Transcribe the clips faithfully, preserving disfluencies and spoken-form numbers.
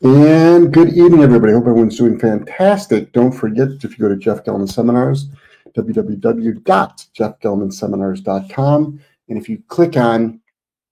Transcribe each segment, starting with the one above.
And good evening, everybody. Hope everyone's doing fantastic. Don't forget, if you go to Jeff Gellman Seminars, w w w dot jeff gellman seminars dot com, and if you click on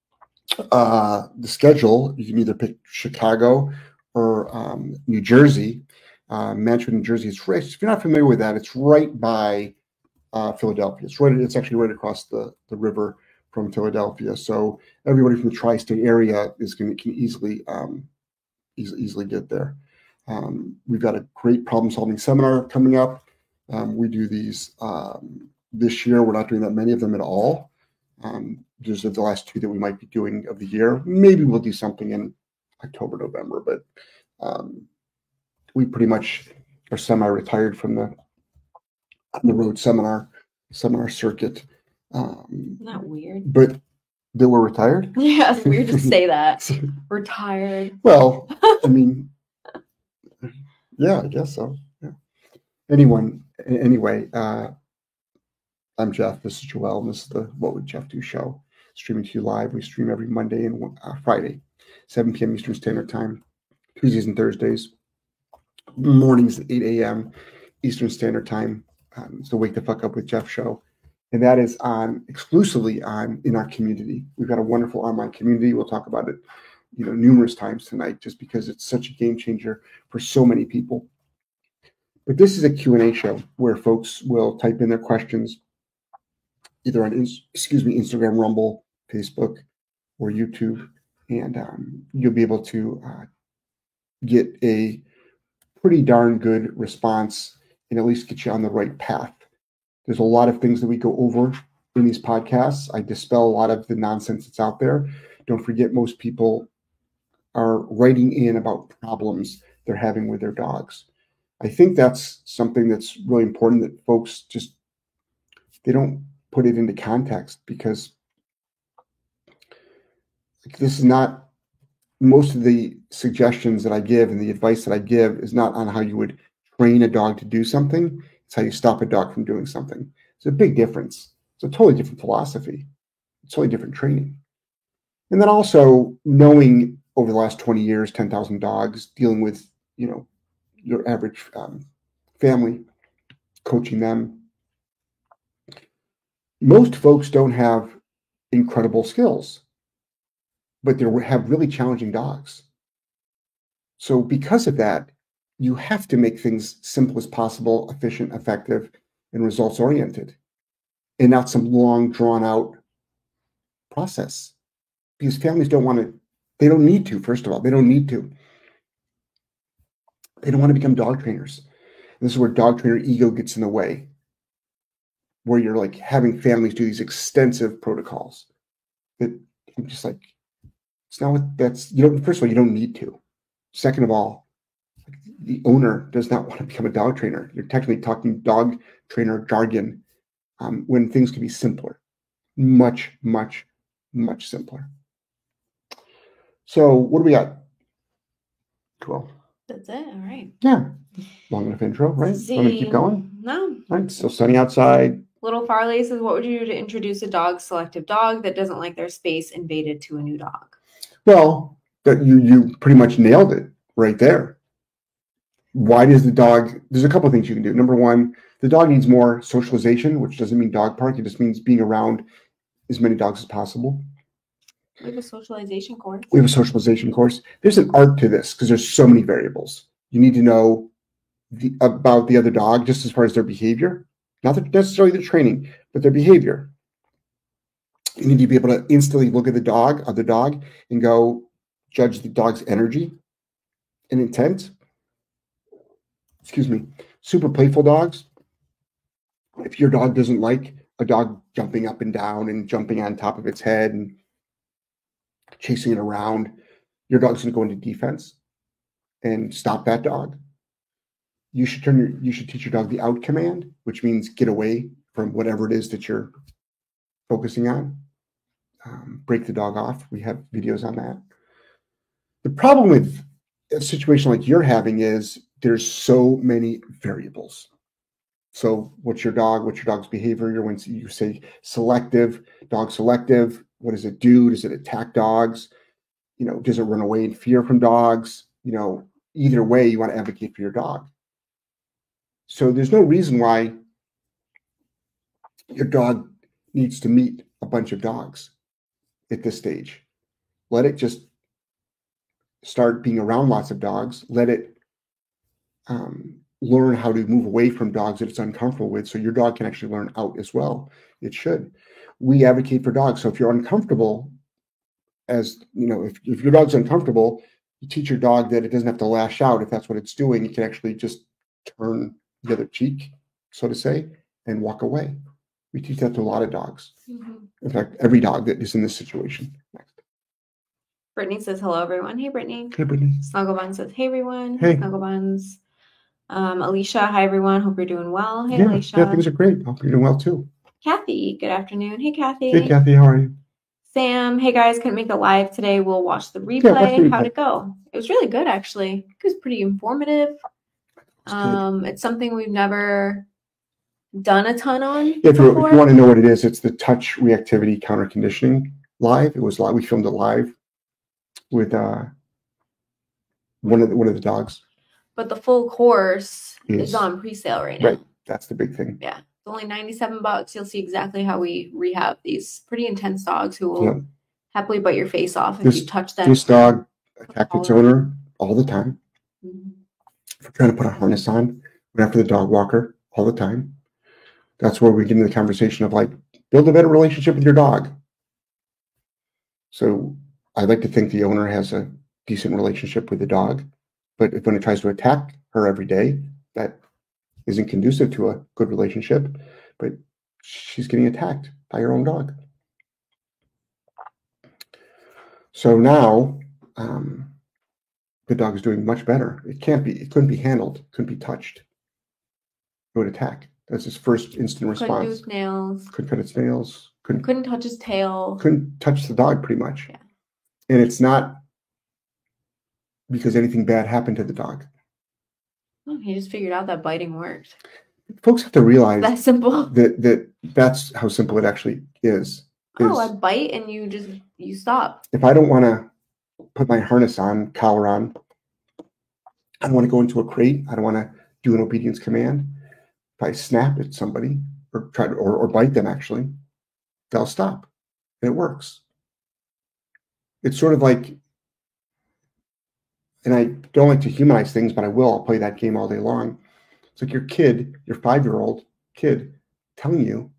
uh, the schedule, you can either pick Chicago or um, New Jersey. Uh, Manchester, New Jersey. It's right. If you're not familiar with that, it's right by uh, Philadelphia. It's right. It's actually right across the, the river from Philadelphia. So everybody from the tri-state area is going to can easily. Um, easily get there. Um, we've got a great problem-solving seminar coming up. Um, we do these um, this year. We're not doing that many of them at all. Um, these are the last two that we might be doing of the year. Maybe we'll do something in October, November, but um, we pretty much are semi-retired from the on the road seminar seminar circuit. Um, Isn't that weird? But that we're retired? Yeah, it's weird to say that. Retired. Well, I mean, yeah, I guess so. Yeah. Anyone, anyway, uh, I'm Jeff. This is Joel, and this is the What Would Jeff Do show. Streaming to you live. We stream every Monday and uh, Friday, seven p.m. Eastern Standard Time, Tuesdays and Thursdays, mornings at eight a.m. Eastern Standard Time. Um, it's the Wake the Fuck Up with Jeff show. And that is on exclusively on in our community. We've got a wonderful online community. We'll talk about it, you know, numerous times tonight, just because it's such a game changer for so many people. But this is a Q and A show where folks will type in their questions, either on excuse me, Instagram, Rumble, Facebook, or YouTube, and um, you'll be able to uh, get a pretty darn good response and at least get you on the right path. There's a lot of things that we go over in these podcasts. I dispel a lot of the nonsense that's out there. Don't forget, most people are writing in about problems they're having with their dogs. I think that's something that's really important, that folks just, they don't put it into context, because this is not, most of the suggestions that I give and the advice that I give is not on how you would train a dog to do something. It's how you stop a dog from doing something. It's a big difference. It's a totally different philosophy. It's totally different training. And then also knowing over the last twenty years, ten thousand dogs, dealing with, you know, your average um, family, coaching them. Most folks don't have incredible skills, but they have really challenging dogs. So because of that, you have to make things simple as possible, efficient, effective, and results-oriented, and not some long, drawn-out process. Because families don't want to, they don't need to, first of all. They don't need to. They don't want to become dog trainers. And this is where dog trainer ego gets in the way, where you're like having families do these extensive protocols. That I'm just like, it's not what that's, you don't, first of all, you don't need to. Second of all, the owner does not want to become a dog trainer. You're technically talking dog trainer jargon um, when things can be simpler, much, much, much simpler. So what do we got? twelve. That's it. All right. Yeah. Long enough intro, right? See, Want to keep going? No. All right. Still sunny outside. Little Farley says, what would you do to introduce a dog, selective dog that doesn't like their space invaded to a new dog? Well, that you you pretty much nailed it right there. Why does the dog, there's a couple of things you can do. Number one, the dog needs more socialization, which doesn't mean dog park. It just means being around as many dogs as possible. We have a socialization course. We have a socialization course. There's an art to this because there's so many variables. You need to know the, about the other dog just as far as their behavior. Not necessarily their training, but their behavior. You need to be able to instantly look at the dog, other dog, and go judge the dog's energy and intent. Excuse me. Super playful dogs. If your dog doesn't like a dog jumping up and down and jumping on top of its head and chasing it around, your dog's going to go into defense and stop that dog. You should turn your, you should teach your dog the out command, which means get away from whatever it is that you're focusing on. Um, break the dog off. We have videos on that. The problem with a situation like you're having is there's so many variables. So what's your dog? What's your dog's behavior? When you say selective, dog selective, what does it do? Does it attack dogs? You know, does it run away in fear from dogs? you know, either way, you want to advocate for your dog. So there's no reason why your dog needs to meet a bunch of dogs at this stage. Let it just start being around lots of dogs. Let it um, learn how to move away from dogs that it's uncomfortable with, so your dog can actually learn out as well. It should. We advocate for dogs. So if you're uncomfortable, as you know, if, if your dog's uncomfortable, you teach your dog that it doesn't have to lash out. If that's what it's doing, it can actually just turn the other cheek, so to say, and walk away. We teach that to a lot of dogs. Mm-hmm. In fact, every dog that is in this situation. Next. Brittany says, hello, everyone. Hey, Brittany. Hey, Brittany. Snugglebun says, hey, everyone. Hey. Snugglebuns. Um, Alicia, hi, everyone. Hope you're doing well. Hey, yeah, Alicia. Yeah, things are great. Hope you're doing well, too. Kathy, good afternoon. Hey, Kathy. Hey, Kathy. How are you? Sam, hey, guys. Couldn't make the live today. We'll watch the replay. Yeah, watch the replay. How'd it go? It was really good, actually. It was pretty informative. It um, it's something we've never done a ton on. Yeah, if, you, if you want to know what it is, it's the touch reactivity counter conditioning live. It was live. We filmed it live with uh, one of the, one of the dogs. But the full course is, is on pre-sale right now. Right, that's the big thing. Yeah, it's only ninety-seven bucks. You'll see exactly how we rehab these pretty intense dogs who will yeah. happily bite your face off if this, you touch them. This dog attacked its owner all the time. Mm-hmm. For trying to put a harness on right after the dog walker all the time. That's where we get into the conversation of like, build a better relationship with your dog. So I like to think the owner has a decent relationship with the dog, but if when it tries to attack her every day, that isn't conducive to a good relationship, but she's getting attacked by her own dog. So now um, the dog is doing much better. It can't be, it couldn't be handled, couldn't be touched. It would attack. That's his first instant response. Couldn't do its nails. Couldn't cut its nails. Couldn't, couldn't touch his tail. Couldn't touch the dog, pretty much. Yeah. And it's not because anything bad happened to the dog. Oh, he just figured out that biting worked. Folks have to realize that's simple. That that that's how simple it actually is. Oh, is I bite and you just you stop. If I don't want to put my harness on, collar on, I don't want to go into a crate. I don't want to do an obedience command. If I snap at somebody or try to or, or bite them, actually, they'll stop. And it works. It's sort of like, and I don't like to humanize things, but I will. I'll play that game all day long. It's like your kid, your five-year-old kid, telling you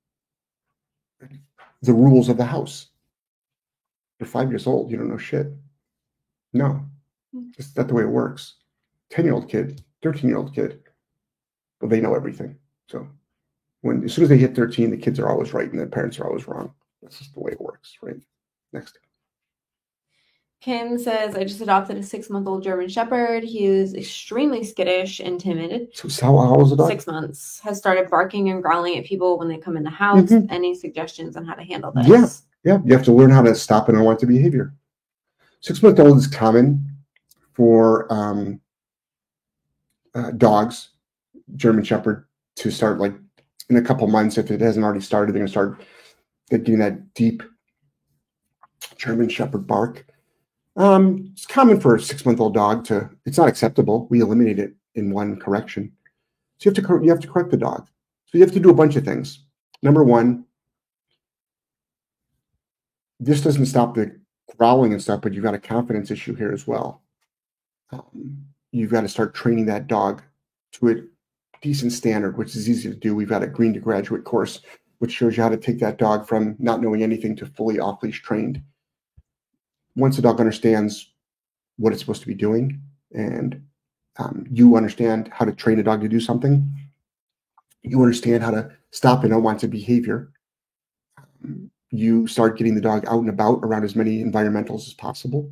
the rules of the house. You're five years old. You don't know shit. No, it's not the way it works. ten-year-old kid, thirteen-year-old kid, well, they know everything. So when as soon as they hit thirteen, the kids are always right and the parents are always wrong. That's just the way it works, right? Next. Kim says, I just adopted a six-month-old German Shepherd. He is extremely skittish and timid. So how, how old is the dog? Six months. Has started barking and growling at people when they come in the house. Mm-hmm. Any suggestions on how to handle this? Yeah, yeah. You have to learn how to stop an unwanted behavior. Six-month-old is common for um, uh, dogs, German Shepherd, to start like in a couple months. If it hasn't already started, they're going to start getting that deep German Shepherd bark. Um, it's common for a six-month-old dog to. It's not acceptable. We eliminate it in one correction. So you have to you have to correct the dog. So you have to do a bunch of things. Number one, this doesn't stop the growling and stuff, but you've got a confidence issue here as well. Um, you've got to start training that dog to a decent standard, which is easy to do. We've got a Green to Graduate course, which shows you how to take that dog from not knowing anything to fully off-leash trained. Once the dog understands what it's supposed to be doing and um, you understand how to train a dog to do something, you understand how to stop an unwanted behavior, um, you start getting the dog out and about around as many environmentals as possible.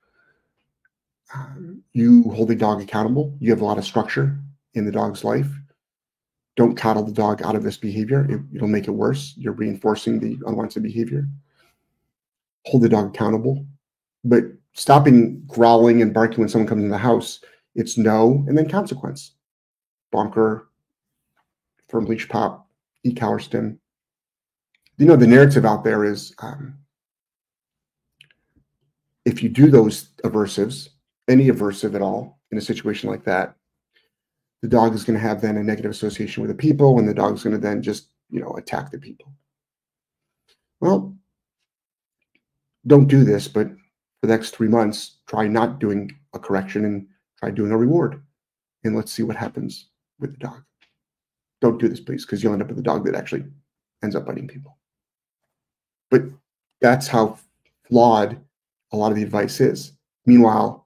Um, you hold the dog accountable. You have a lot of structure in the dog's life. Don't coddle the dog out of this behavior. It, it'll make it worse. You're reinforcing the unwanted behavior. Hold the dog accountable. But stopping growling and barking when someone comes in the house, it's no, and then consequence. Bonker, firm leash pop, e-collar stim. You know, the narrative out there is um, if you do those aversives any aversive at all in a situation like that, the dog is going to have then a negative association with the people, and the dog is going to then just, you know, attack the people. Well, don't do this, but for the next three months, try not doing a correction and try doing a reward. And let's see what happens with the dog. Don't do this, please, because you'll end up with a dog that actually ends up biting people. But that's how flawed a lot of the advice is. Meanwhile,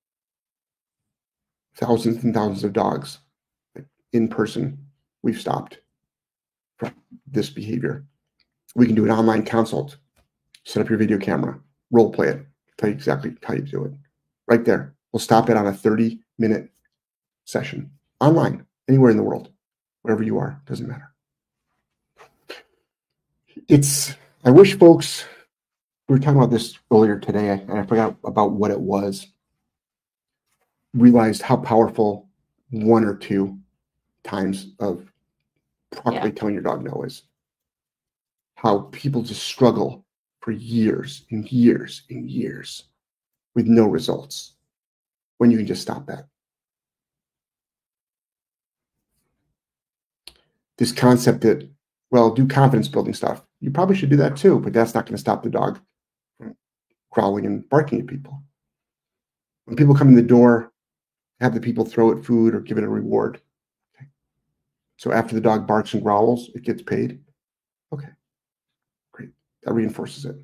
thousands and thousands of dogs in person, we've stopped from this behavior. We can do an online consult, set up your video camera, role play it, tell you exactly how you do it. Right there. We'll stop it on a thirty minute session online, anywhere in the world, wherever you are, doesn't matter. It's, I wish folks, we were talking about this earlier today, and I forgot about what it was, realized how powerful one or two times of properly yeah. telling your dog no is. How people just struggle for years and years and years with no results when you can just stop that. This concept that, well, do confidence building stuff. You probably should do that too, but that's not going to stop the dog from growling and barking at people. When people come in the door, have the people throw it food or give it a reward. Okay. So after the dog barks and growls, it gets paid. Okay, great. That reinforces it.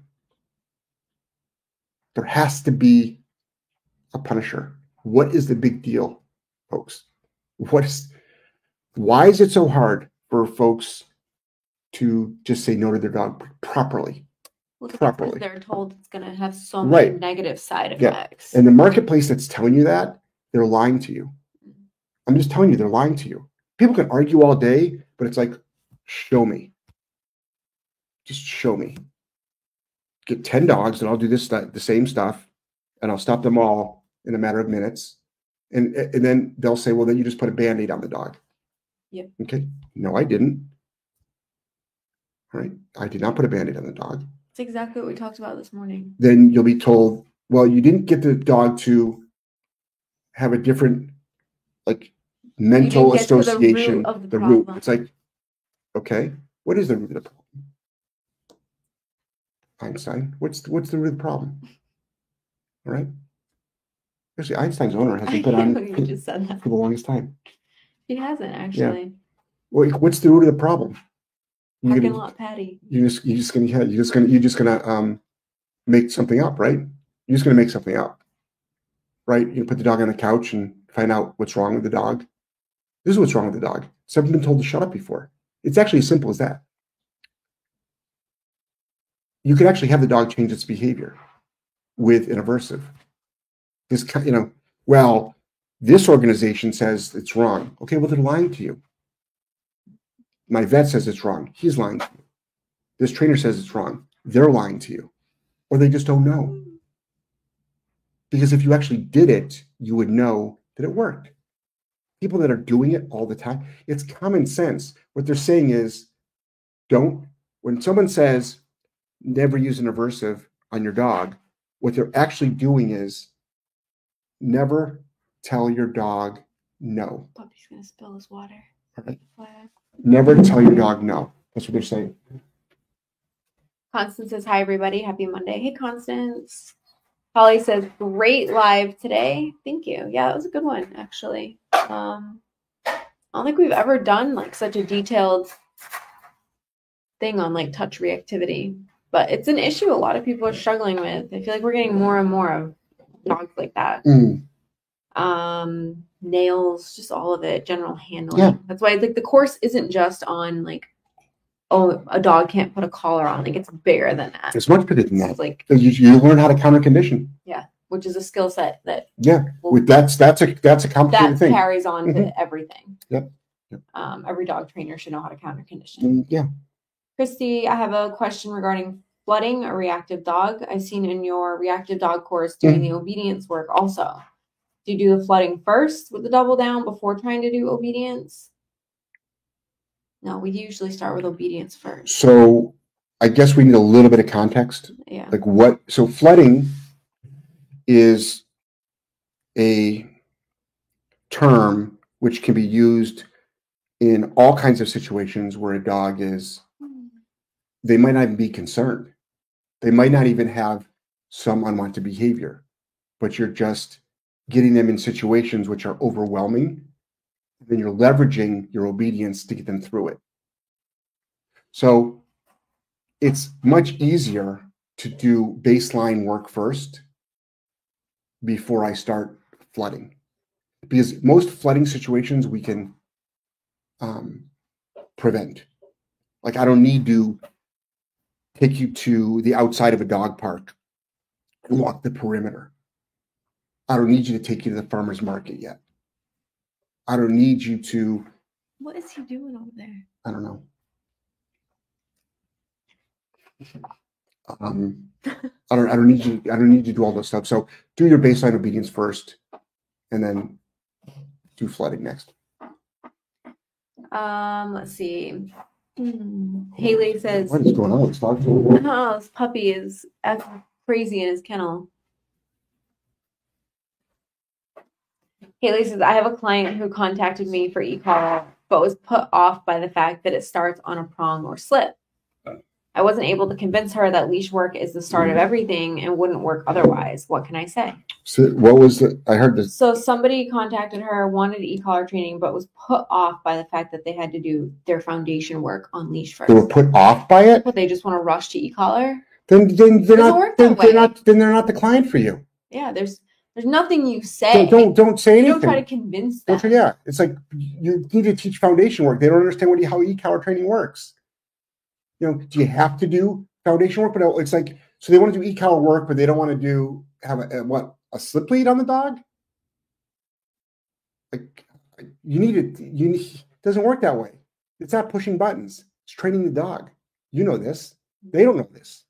There has to be a punisher. What is the big deal, folks? What is, why is it so hard for folks to just say no to their dog properly? Well, properly. They're told it's going to have so many right. negative side effects. Yeah. And the marketplace that's telling you that, they're lying to you. I'm just telling you, they're lying to you. People can argue all day, but it's like, show me. Just show me. Get ten dogs and I'll do this the same stuff and I'll stop them all in a matter of minutes. And, and then they'll say, well, then you just put a Band-Aid on the dog. Yep. Okay. No, I didn't. All right. I did not put a Band-Aid on the dog. That's exactly what we talked about this morning. Then you'll be told, well, you didn't get the dog to have a different, like, mental association. The root of the, the problem. root. It's like, okay, what is the root of the problem? Einstein, what's what's the root of the problem? All right. Actually, Einstein's owner hasn't been on you just said that. for the longest time. He hasn't actually. Yeah. Well, what's the root of the problem? You're Parking lot Patty. You just you just gonna yeah, you're just gonna you're just gonna um make something up, right? You're just gonna make something up, right? You put the dog on the couch and find out what's wrong with the dog. This is what's wrong with the dog. It's never been told to shut up before. It's actually as simple as that. You could actually have the dog change its behavior with an aversive. This, you know, well, this organization says it's wrong. Okay, well, they're lying to you. My vet says it's wrong. He's lying to you. This trainer says it's wrong. They're lying to you. Or they just don't know. Because if you actually did it, you would know that it worked. People that are doing it all the time, it's common sense. What they're saying is, don't, when someone says, never use an aversive on your dog, what they're actually doing is never tell your dog no. Puppy's gonna spill his water. Right. Never tell your dog no. That's what they're saying. Constance says, hi, everybody. Happy Monday. Hey, Constance. Holly says, great live today. Thank you. Yeah, that was a good one, actually. Um, I don't think we've ever done like such a detailed thing on like touch reactivity. But it's an issue a lot of people are struggling with. I feel like we're getting more and more of dogs like that. Mm. Um, nails, just all of it, general handling. Yeah. That's why like the course isn't just on like, oh, a dog can't put a collar on. Like it's bigger than that. It's much bigger than that. It's like you, you learn how to counter condition. Yeah, which is a skill set that yeah, will, with that's that's a that's a complicated that thing. That carries on mm-hmm. to everything. Yep. yep. Um, every dog trainer should know how to counter condition. Mm, yeah. Christy, I have a question regarding flooding a reactive dog. I've seen in your reactive dog course doing mm-hmm. the obedience work also. Do you do the flooding first with the double down before trying to do obedience? No, we usually start with obedience first. So I guess we need a little bit of context. Yeah. Like what, so flooding is a term which can be used in all kinds of situations where a dog is, they might not even be concerned. They might not even have some unwanted behavior, but you're just getting them in situations which are overwhelming. Then you're leveraging your obedience to get them through it. So it's much easier to do baseline work first before I start flooding. Because most flooding situations we can um, prevent. Like, I don't need to take you to the outside of a dog park and walk the perimeter. I don't need you to take you to the farmer's market yet. I don't need you to. What is he doing over there? I don't know. Um, I don't. I don't need you. I don't need you to do all those stuff. So do your baseline obedience first, and then do flooding next. Um. Let's see. Hmm. Haley says, "What is going on? This dog? Oh, this puppy is crazy in his kennel." Haley says, I have a client who contacted me for e-collar, but was put off by the fact that it starts on a prong or slip. I wasn't able to convince her that leash work is the start of everything and wouldn't work otherwise. What can I say? So what was the, I heard this. So somebody contacted her, wanted e-collar training, but was put off by the fact that they had to do their foundation work on leash first. They were put off by it? But they just want to rush to e-collar? Then, then they're not, then they're not, then they're not the client for you. Yeah, there's There's nothing you say. Don't don't, don't say anything. You don't try to convince them. Yeah, it's like you need to teach foundation work. They don't understand what how e-collar training works. You know, do you have to do foundation work? But it's like, so they want to do e-collar work, but they don't want to do have a, a what a slip lead on the dog. Like, you need it. You need, it doesn't work that way. It's not pushing buttons. It's training the dog. You know this. They don't know this.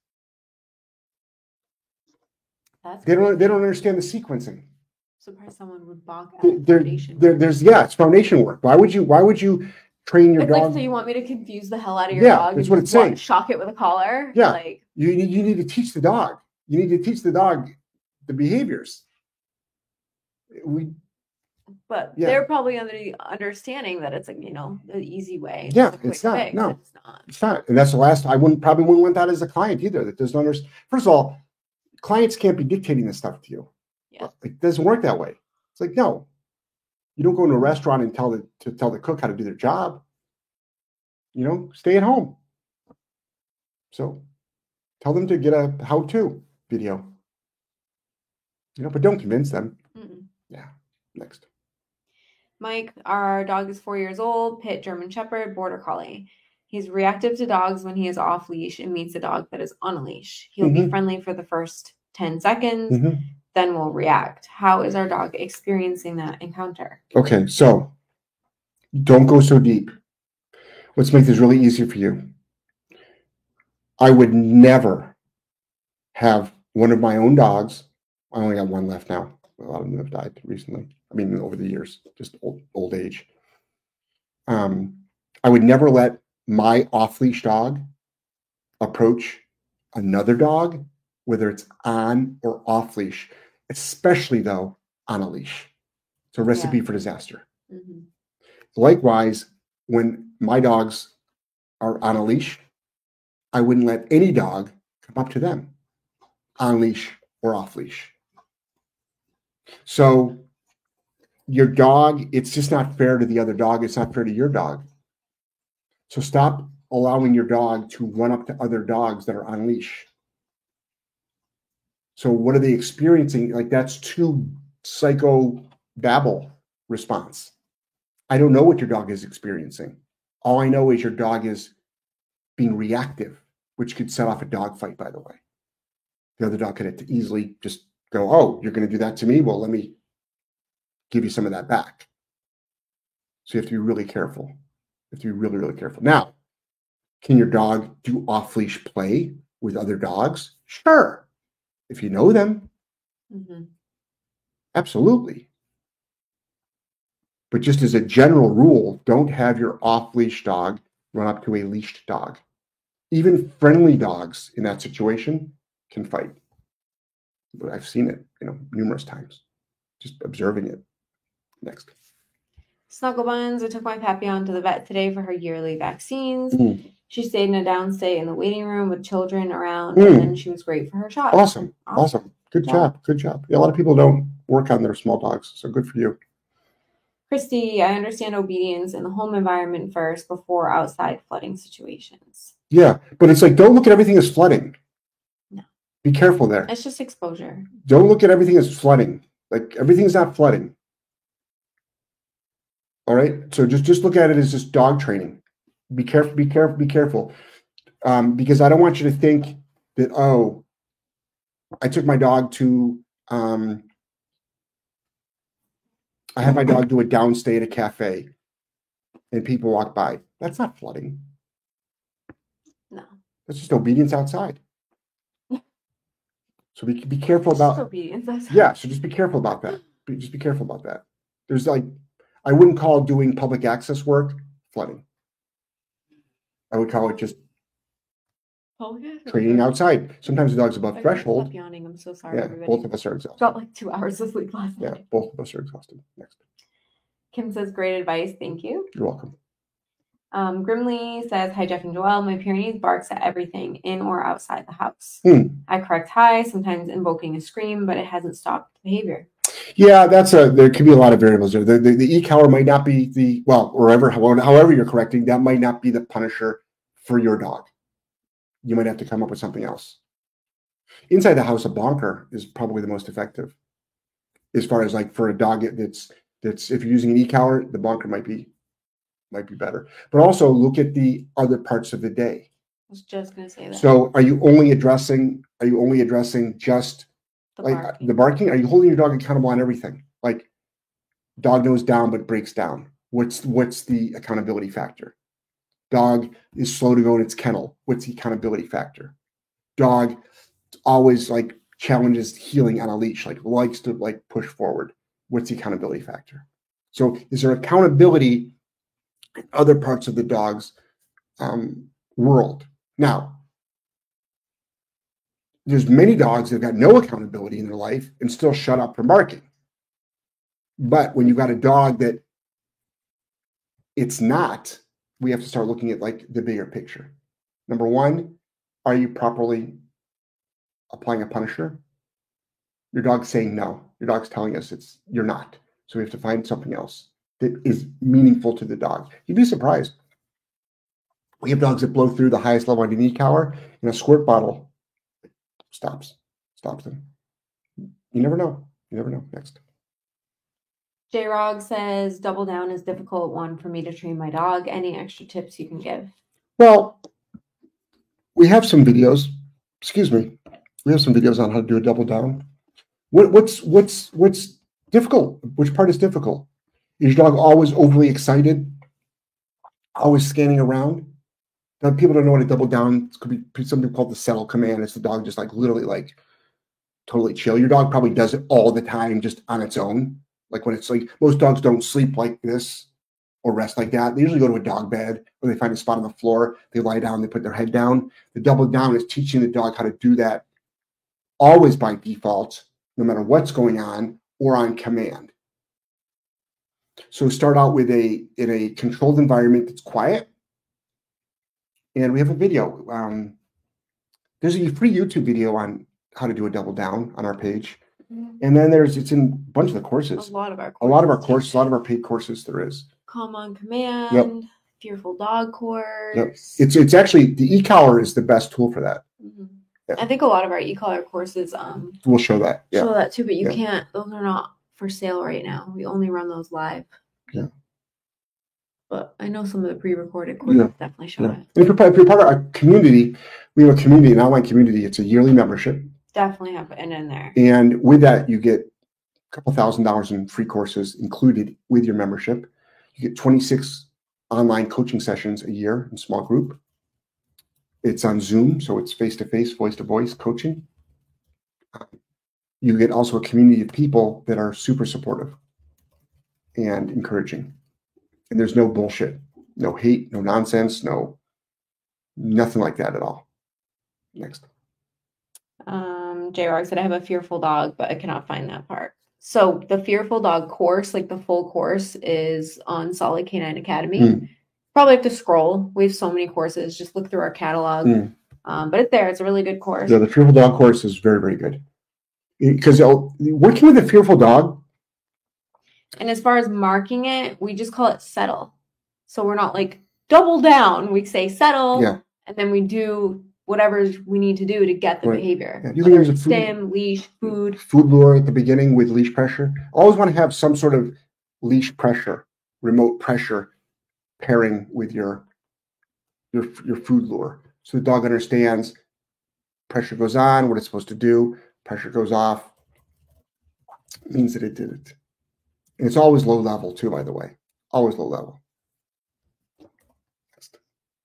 That's they don't. They don't understand the sequencing. Surprised someone would balk at there, foundation. There, there's yeah, it's foundation work. Why would you? Why would you train your it's dog? Like, so you want me to confuse the hell out of your yeah, dog? That's what it's saying. Shock it with a collar. Yeah, like you need. You need to teach the dog. You need to teach the dog the behaviors. We. But yeah. they're probably under the understanding that it's like, you know, the easy way. Yeah, it's, it's not. fix. No, it's not. It's not. And that's the last. I wouldn't probably wouldn't want that as a client either. That doesn't understand. First of all, clients can't be dictating this stuff to you. Yeah. It doesn't work that way. It's like, no, you don't go into a restaurant and tell the to tell the cook how to do their job. You know, stay at home. So tell them to get a how-to video. You know, but don't convince them. Mm-mm. Yeah. Next. Mike, our dog is four years old, pit German Shepherd, Border Collie. He's reactive to dogs when he is off leash and meets a dog that is on a leash. He'll mm-hmm. be friendly for the first ten seconds. Mm-hmm. Then we'll react. How is our dog experiencing that encounter? Okay, so don't go so deep. Let's make this really easy for you. I would never have one of my own dogs. I only got one left now. A lot of them have died recently. I mean, over the years, just old, old age. Um, I would never let my off-leash dog approach another dog, whether it's on or off-leash. Especially, though, on a leash. It's a recipe yeah. for disaster. Mm-hmm. Likewise, when my dogs are on a leash, I wouldn't let any dog come up to them on leash or off leash. So your dog, it's just not fair to the other dog. It's not fair to your dog. So stop allowing your dog to run up to other dogs that are on leash. So what are they experiencing? Like, that's too psycho babble response. I don't know what your dog is experiencing. All I know is your dog is being reactive, which could set off a dog fight, by the way. The other dog could easily just go, oh, you're going to do that to me? Well, let me give you some of that back. So you have to be really careful. You have to be really, really careful. Now, can your dog do off-leash play with other dogs? Sure. If you know them, mm-hmm. Absolutely. But just as a general rule, don't have your off-leash dog run up to a leashed dog. Even friendly dogs in that situation can fight. But I've seen it, you know, numerous times. just observing it. Next. Snuggle Buns. I took my Papillon to the vet today for her yearly vaccines. Mm. She stayed in a downstay in the waiting room with children around, mm. and then she was great for her shot. Awesome. Awesome. awesome. Good job. job. Good job. Yeah, a lot of people don't work on their small dogs, so good for you. Christy, I understand obedience in the home environment first before outside flooding situations. Yeah, but it's like, don't look at everything as flooding. No. Be careful there. It's just exposure. Don't look at everything as flooding. Like, everything's not flooding. All right? So just, just look at it as just dog training. Be careful, be careful, be careful. Um, because I don't want you to think that, oh, I took my dog to... Um, I had my dog do a downstay at a cafe and people walk by. That's not flooding. No. That's just obedience outside. So be, be careful about... Just obedience outside. Yeah, so just be careful about that. Be, just be careful about that. There's like... I wouldn't call doing public access work flooding. I would call it just training outside. Sometimes the dog's above I threshold. Stop yawning. I'm so sorry, yeah, everybody. Both of us are exhausted. Got like two hours of sleep last night. Yeah, both of us are exhausted. Next. Kim says, great advice. Thank you. You're welcome. Um, Grimly says, hi, Jeff and Joelle. My Pyrenees barks at everything in or outside the house. Hmm. I correct hi, sometimes invoking a scream, but it hasn't stopped the behavior. Yeah, that's a. There could be a lot of variables there. The, the, the e-collar might not be the, well, wherever, however you're correcting, that might not be the punisher for your dog. You might have to come up with something else. Inside the house, a bonker is probably the most effective. As far as like for a dog that's, that's if you're using an e-collar, the bonker might be might be better. But also look at the other parts of the day. I was just going to say that. So are you only addressing, are you only addressing just the like barking. the barking? Are you holding your dog accountable on everything? Like dog nose down but breaks down. What's what's the accountability factor? Dog is slow to go in its kennel. What's the accountability factor? Dog always like challenges healing on a leash, like likes to like push forward. What's the accountability factor? So is there accountability in other parts of the dog's um, world? Now, there's many dogs that have got no accountability in their life and still shut up from barking. But when you've got a dog that it's not, we have to start looking at like the bigger picture. Number one, are you properly applying a punisher? Your dog's saying no. Your dog's telling us it's you're not. So we have to find something else that is meaningful to the dog. You'd be surprised. We have dogs that blow through the highest level on an e-collar and a squirt bottle stops, stops them. You never know. You never know. Next. J-Rog says, double down is difficult one for me to train my dog. Any extra tips you can give? Well, we have some videos. Excuse me. We have some videos on how to do a double down. What, what's what's what's difficult? Which part is difficult? Is your dog always overly excited? Always scanning around? Now, people don't know what a double down could be. Something called the settle command. It's the dog just like literally like totally chill. Your dog probably does it all the time just on its own. Like when it's like most dogs don't sleep like this or rest like that. They usually go to a dog bed or they find a spot on the floor. They lie down, they put their head down. The double down is teaching the dog how to do that always by default, no matter what's going on or on command. So start out with a in a controlled environment that's quiet. And we have a video. Um, there's a free YouTube video on how to do a double down on our page. And then there's, it's in a bunch of the courses. A lot of our courses. A lot of our courses, a lot of our paid courses there is. Calm on Command, yep. Fearful Dog course. Yep. It's it's actually, the e-collar is the best tool for that. Mm-hmm. Yeah. I think a lot of our e-collar courses um will show that. Yeah. Show that too, but you yeah. can't, those are not for sale right now. We only run those live. Yeah. But I know some of the pre-recorded courses yeah. definitely show yeah. it. If you're, if you're part of our community, we have a community, an online community. It's a yearly membership. Definitely have it in there. And with that, you get a couple thousand dollars in free courses included with your membership. You get twenty-six online coaching sessions a year in small group. It's on Zoom, so it's face-to-face, voice-to-voice coaching. You get also a community of people that are super supportive and encouraging. And there's no bullshit, no hate, no nonsense, no nothing like that at all. Next. Um, J-Rog said, I have a fearful dog, but I cannot find that part. so the Fearful Dog course, like the full course, is on Solid Canine Academy. Mm. Probably have to scroll. We have so many courses. Just look through our catalog. Mm. Um, but it's there. It's a really good course. Yeah, the Fearful Dog course is very, very good. Because working with a Fearful Dog. And as far as marking it, we just call it settle. So we're not like double down. We say settle, yeah. and then we do whatever we need to do to get the right. behavior. Yeah. You can use a food, stim, leash, food. Food lure at the beginning with leash pressure. Always want to have some sort of leash pressure, remote pressure pairing with your your your food lure. So the dog understands pressure goes on, what it's supposed to do, pressure goes off. It means that it did it. And it's always low level too, by the way. Always low level. Next.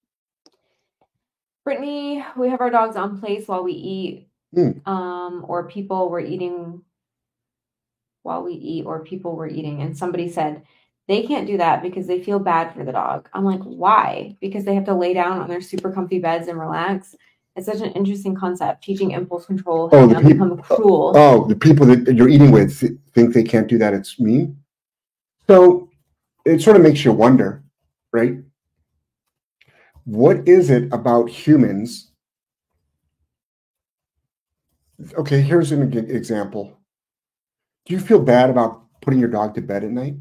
Brittany, we have our dogs on place while we eat. Mm. Um, or people were eating while we eat, or people were eating. And somebody said they can't do that because they feel bad for the dog. I'm like, why? Because they have to lay down on their super comfy beds and relax. It's such an interesting concept. Teaching impulse control oh, has now become cruel. Oh, the people that you're eating with think they can't do that. It's mean. So it sort of makes you wonder, right? What is it about humans? Okay, here's an example. Do you feel bad about putting your dog to bed at night?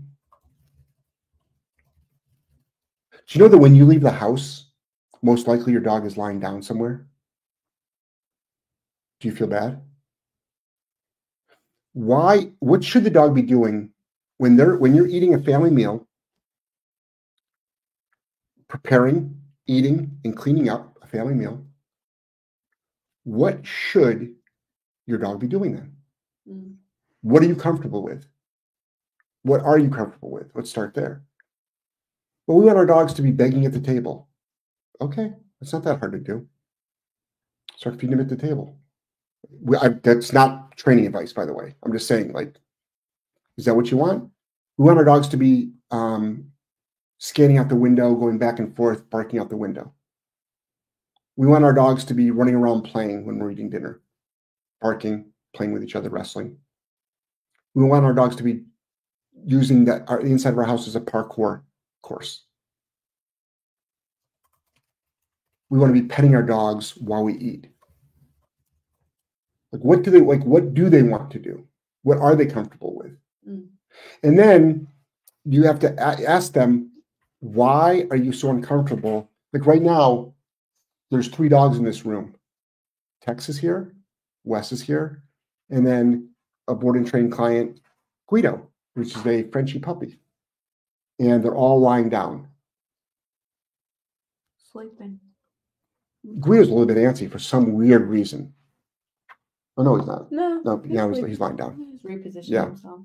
Do you know that when you leave the house, most likely your dog is lying down somewhere? Do you feel bad? Why? What should the dog be doing when they're when you're eating a family meal, preparing, eating, and cleaning up a family meal? What should your dog be doing then? Mm. What are you comfortable with? What are you comfortable with? Let's start there. Well, we want our dogs to be begging at the table. Okay, it's not that hard to do. Start feeding them at the table. We, I, that's not training advice, by the way. I'm just saying, like, is that what you want? We want our dogs to be um, scanning out the window, going back and forth, barking out the window. We want our dogs to be running around playing when we're eating dinner, barking, playing with each other, wrestling. We want our dogs to be using that our, the inside of our house as a parkour course. We want to be petting our dogs while we eat. Like, what do they like? What do they want to do? What are they comfortable with? Mm. And then you have to a- ask them, why are you so uncomfortable? Like right now, there's three dogs in this room. Tex is here, Wes is here, and then a board and trained client, Guido, which is a Frenchie puppy. And they're all lying down. Sleeping. Guido's a little bit antsy for some weird reason. Oh, no, he's not. No. No, yeah, he's, he's lying down. He's repositioning yeah. himself.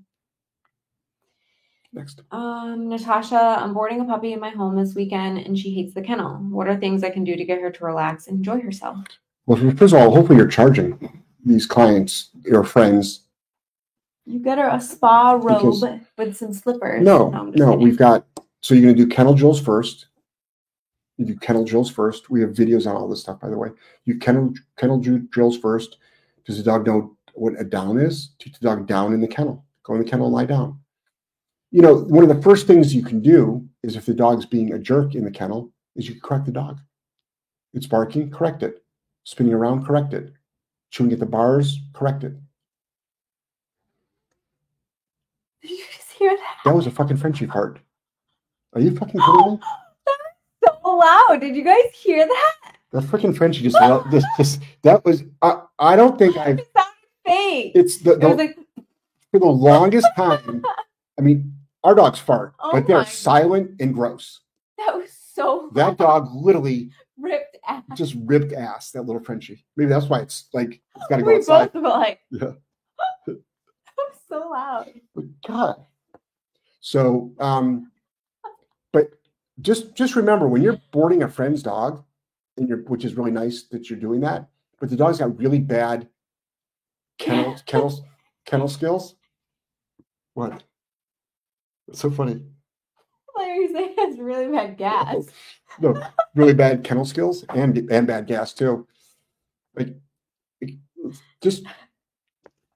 Next. Um, Natasha, I'm boarding a puppy in my home this weekend and she hates the kennel. What are things I can do to get her to relax and enjoy herself? Well, first of all, hopefully you're charging these clients, your friends. You get her a spa robe because, with some slippers. No, no, no we've got, so you're going to do kennel drills first. You do kennel drills first. We have videos on all this stuff, by the way. You kennel, kennel drills first. Does the dog know what a down is? Teach the dog down in the kennel. Go in the kennel and lie down. You know, one of the first things you can do is if the dog's being a jerk in the kennel, is you can correct the dog. It's barking, correct it. Spinning around, correct it. Chewing at the bars, correct it. Did you just hear that? That was a fucking Frenchie fart. Are you fucking kidding me? That was so loud. Did you guys hear that? That freaking Frenchie just, just, just that was, I, I don't think I've. It sounded fake. It's the, the it was like, for the longest time. I mean, our dogs fart, oh but they're silent and gross. That was so That loud. dog literally ripped ass. Just ripped ass, that little Frenchie. Maybe that's why it's like, it's got to go we outside. We both were like, yeah. That was so loud. But God. So, um, but just just remember when you're boarding a friend's dog, and you're, which is really nice that you're doing that, but the dog's got really bad kennel kennel kennel skills. What? It's so funny. Larry saying has really bad gas. No, really bad kennel skills and and bad gas too. Like, just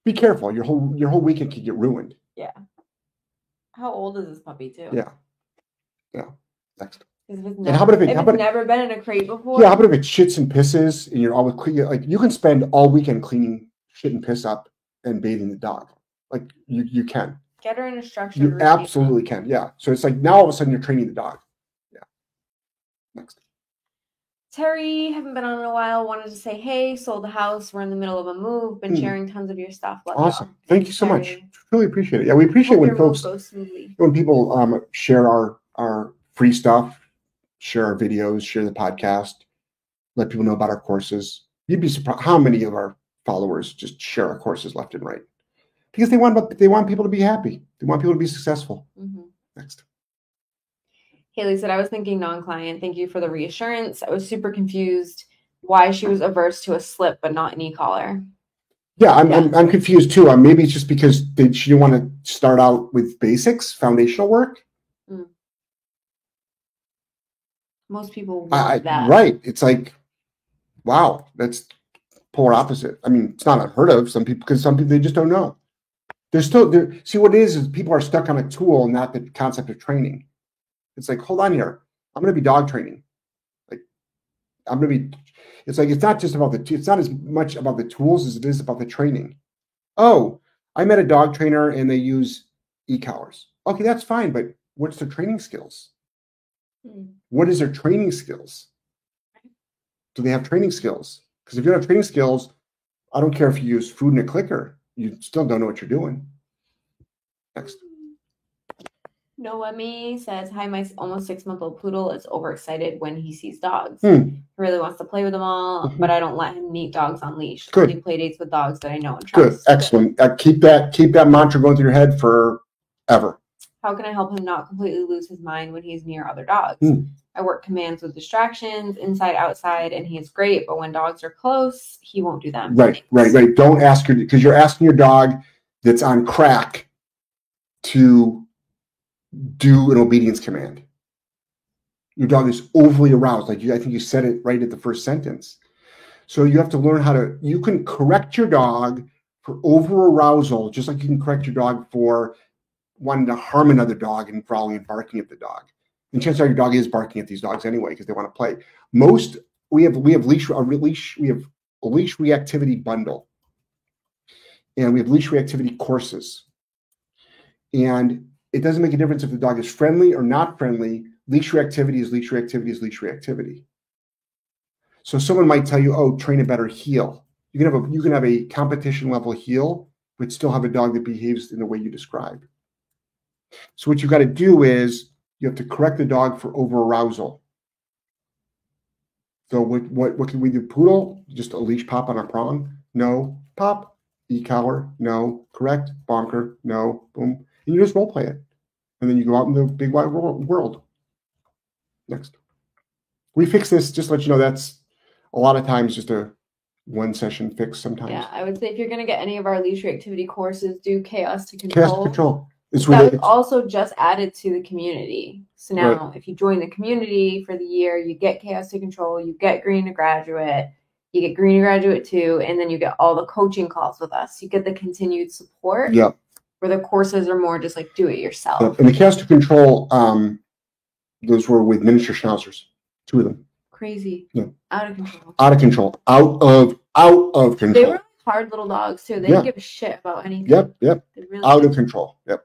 be careful. Your whole your whole weekend could get ruined. Yeah. How old is this puppy too? Yeah. Yeah. Next. If it's, and never, how about if, it, if how it's about never been in a crate before? Yeah, how about if it shits and pisses and you're always clean? Like you can spend all weekend cleaning shit and piss up and bathing the dog. Like you, you can. Get her in a structured You routine. absolutely can. Yeah. So it's like now all of a sudden you're training the dog. Yeah. Next. Terry, haven't been on in a while. Wanted to say, hey, sold the house. We're in the middle of a move. Been mm. sharing tons of your stuff. Love awesome. Y'all. Thank you so Terry. much. Really appreciate it. Yeah, we appreciate Hope when folks, when people um, share our, our free stuff, share our videos, share the podcast, let people know about our courses. You'd be surprised how many of our followers just share our courses left and right because they want they want people to be happy. They want people to be successful. Mm-hmm. Next. Haley said, I was thinking non-client. Thank you for the reassurance. I was super confused why she was averse to a slip but not an e-collar. Yeah, I'm, yeah. I'm I'm confused too. Um, maybe it's just because they, she didn't want to start out with basics, foundational work. Mm. Most people want I, that. Right. It's like, wow, that's polar opposite. I mean, it's not unheard of. Some people, because some people, they just don't know. They're still, they're, see what it is, is people are stuck on a tool, not the concept of training. It's like, hold on here. I'm going to be dog training. Like, I'm going to be, it's like, it's not just about the, it's not as much about the tools as it is about the training. Oh, I met a dog trainer and they use e-collars. Okay, that's fine. But what's their training skills? What is their training skills? Do they have training skills? Because if you don't have training skills, I don't care if you use food and a clicker, you still don't know what you're doing. Next. Noemi says, hi, my almost six-month-old poodle is overexcited when he sees dogs. Hmm. He really wants to play with them all, mm-hmm. but I don't let him meet dogs on leash. Good. Only play dates with dogs that I know and trust. Good. Excellent. Uh, keep that keep that mantra going through your head forever. How can I help him not completely lose his mind when he's near other dogs? Hmm. I work commands with distractions, inside, outside, and he's great. But when dogs are close, he won't do them. Right, right, right. Don't ask your, because you're asking your dog that's on crack to do an obedience command. Your dog is overly aroused. Like you, I think you said it right at the first sentence. So you have to learn how to, you can correct your dog for over arousal, just like you can correct your dog for wanting to harm another dog and growling and barking at the dog. And chances are your dog is barking at these dogs anyway because they want to play. Most we have we have leash a leash we have a leash reactivity bundle, and we have leash reactivity courses. And it doesn't make a difference if the dog is friendly or not friendly. Leash reactivity is leash reactivity is leash reactivity. So someone might tell you, "Oh, train a better heel." You can have a you can have a competition level heel, but still have a dog that behaves in the way you describe. So what you've got to do is you have to correct the dog for over arousal. So what what what can we do? Poodle, just a leash pop on a prong? No. Pop. E-collar? No. Correct. Bonker? No. Boom. And you just role play it. And then you go out in the big wide world. Next. We fix this, just to let you know, that's a lot of times just a one session fix sometimes. Yeah, I would say if you're going to get any of our leash reactivity courses, do Chaos to Control. Chaos to Control. It's that really, was also just added to the community. So now right. if you join the community for the year, you get Chaos to Control, you get Green to Graduate, you get Green to Graduate two, and then you get all the coaching calls with us. You get the continued support. Yeah. Where the courses are more just like do it yourself. Yep. And the Chaos to Control, um, those were with miniature schnauzers, two of them. Crazy. Yeah. Out of control. Out of control. Out of out of control. They were hard little dogs too. They yeah. didn't give a shit about anything. Yep, yep. Really out did. of control. Yep.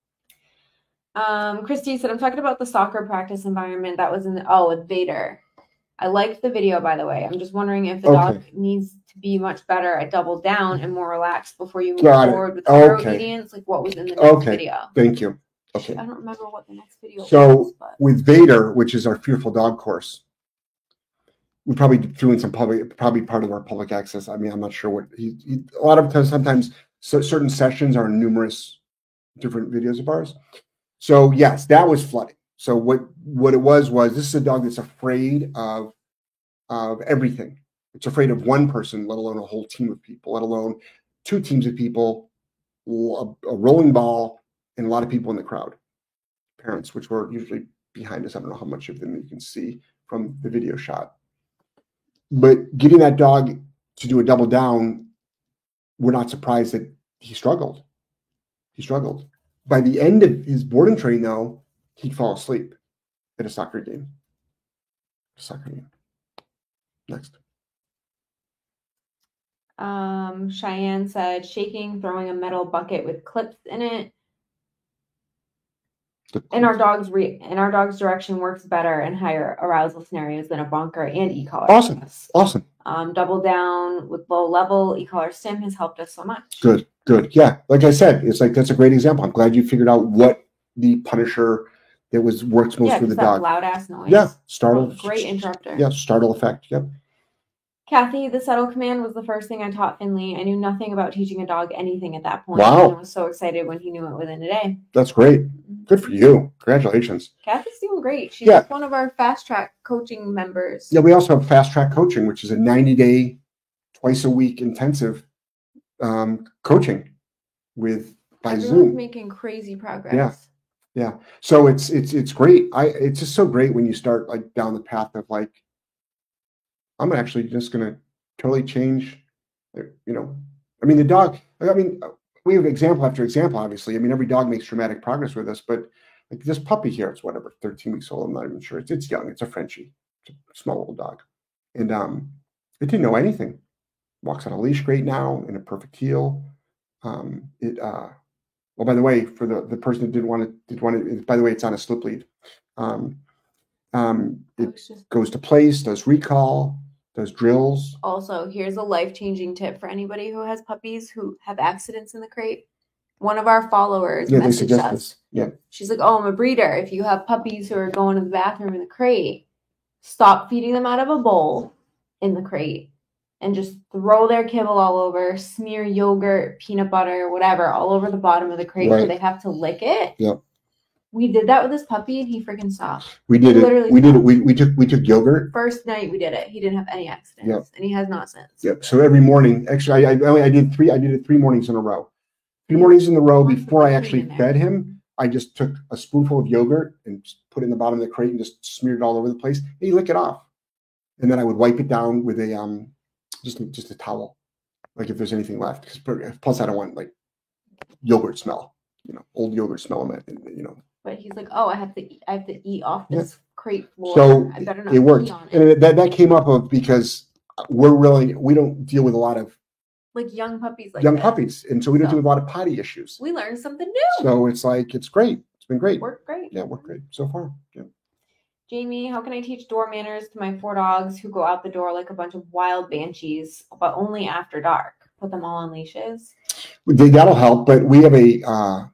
Um, Christy said, I'm talking about the soccer practice environment that was in the, oh, with Vader. I liked the video, by the way. I'm just wondering if the okay. dog needs to be much better at double down and more relaxed before you move Got forward it. with the okay. obedience, like what was in the next okay. video. Thank you. Okay. I don't remember what the next video so was. So with Vader, which is our Fearful Dog course, we probably threw in some public, probably part of our public access. I mean, I'm not sure what he, he a lot of times, sometimes so certain sessions are numerous different videos of ours. So yes, that was flooding. So what, what it was, was this is a dog that's afraid of, of everything. It's afraid of one person, let alone a whole team of people, let alone two teams of people, a, a rolling ball, and a lot of people in the crowd. Parents, which were usually behind us. I don't know how much of them you can see from the video shot. But getting that dog to do a double down, we're not surprised that he struggled. He struggled. By the end of his boarding train, though, he'd fall asleep at a soccer game. Soccer game. Next. Um, Cheyenne said, shaking, throwing a metal bucket with clips in it. In our dog's re- in our dog's direction works better in higher arousal scenarios than a bonker and e-collar. Awesome. Awesome. Um, double down with low level e-collar stim has helped us so much. Good. Good. Yeah. Like I said, it's like that's a great example. I'm glad you figured out what the Punisher that was works most yeah, for the that dog. Loud ass noise. Yeah. Startle. Oh, great interrupter. Yeah. Startle effect. Yep. Kathy, the settle command was the first thing I taught Finley. I knew nothing about teaching a dog anything at that point. Wow. And was so excited when he knew it within a day. That's great. Good for you. Congratulations. Kathy's doing great. She's yeah. one of our fast track coaching members. Yeah, we also have fast track coaching, which is a ninety day, twice a week intensive um, coaching with by Everyone's Zoom. Making crazy progress. Yeah. Yeah. So it's it's it's great. I it's just so great when you start like down the path of like, I'm actually just gonna totally change, you know. I mean, the dog, I mean, we have example after example, obviously. I mean, every dog makes dramatic progress with us, but like this puppy here, it's whatever, thirteen weeks old. I'm not even sure. It's it's young. It's a Frenchie. It's a small little dog. And um, it didn't know anything. Walks on a leash great now, in a perfect heel. Um, it uh well, by the way, for the, the person that didn't want to did want to, by the way, it's on a slip lead. Um, um, it just... goes to place, does recall, does drills. Also, here's a life-changing tip for anybody who has puppies who have accidents in the crate. One of our followers yeah, messaged us. This. Yeah. She's like, oh, I'm a breeder. If you have puppies who are going to the bathroom in the crate, stop feeding them out of a bowl in the crate and just throw their kibble all over, smear yogurt, peanut butter, whatever, all over the bottom of the crate right. so they have to lick it. Yep. We did that with this puppy and he freaking stopped. We did he it. We stopped. did it. We, we took we took yogurt. First night we did it. He didn't have any accidents. Yep. And he has not since. Yep. So every morning, actually I I, I did three I did it three mornings in a row. Three mornings in a row before I actually fed him. I just took a spoonful of yogurt and put it in the bottom of the crate and just smeared it all over the place. And he lick it off. And then I would wipe it down with a um just just a towel, like if there's anything left. Because plus I don't want like yogurt smell, you know, old yogurt smell in it, you know. But he's like, oh, I have to eat, I have to eat off this yeah. crate floor. So I better not it worked, on it. and that that came up of because we're really we don't deal with a lot of like young puppies, like young that. puppies, and so we don't so deal with a lot of potty issues. We learned something new. So it's like it's great. It's been great. Worked great. Yeah, worked great so far. Yeah. Jamie, how can I teach door manners to my four dogs who go out the door like a bunch of wild banshees, but only after dark? Put them all on leashes. That'll help, but we have a uh,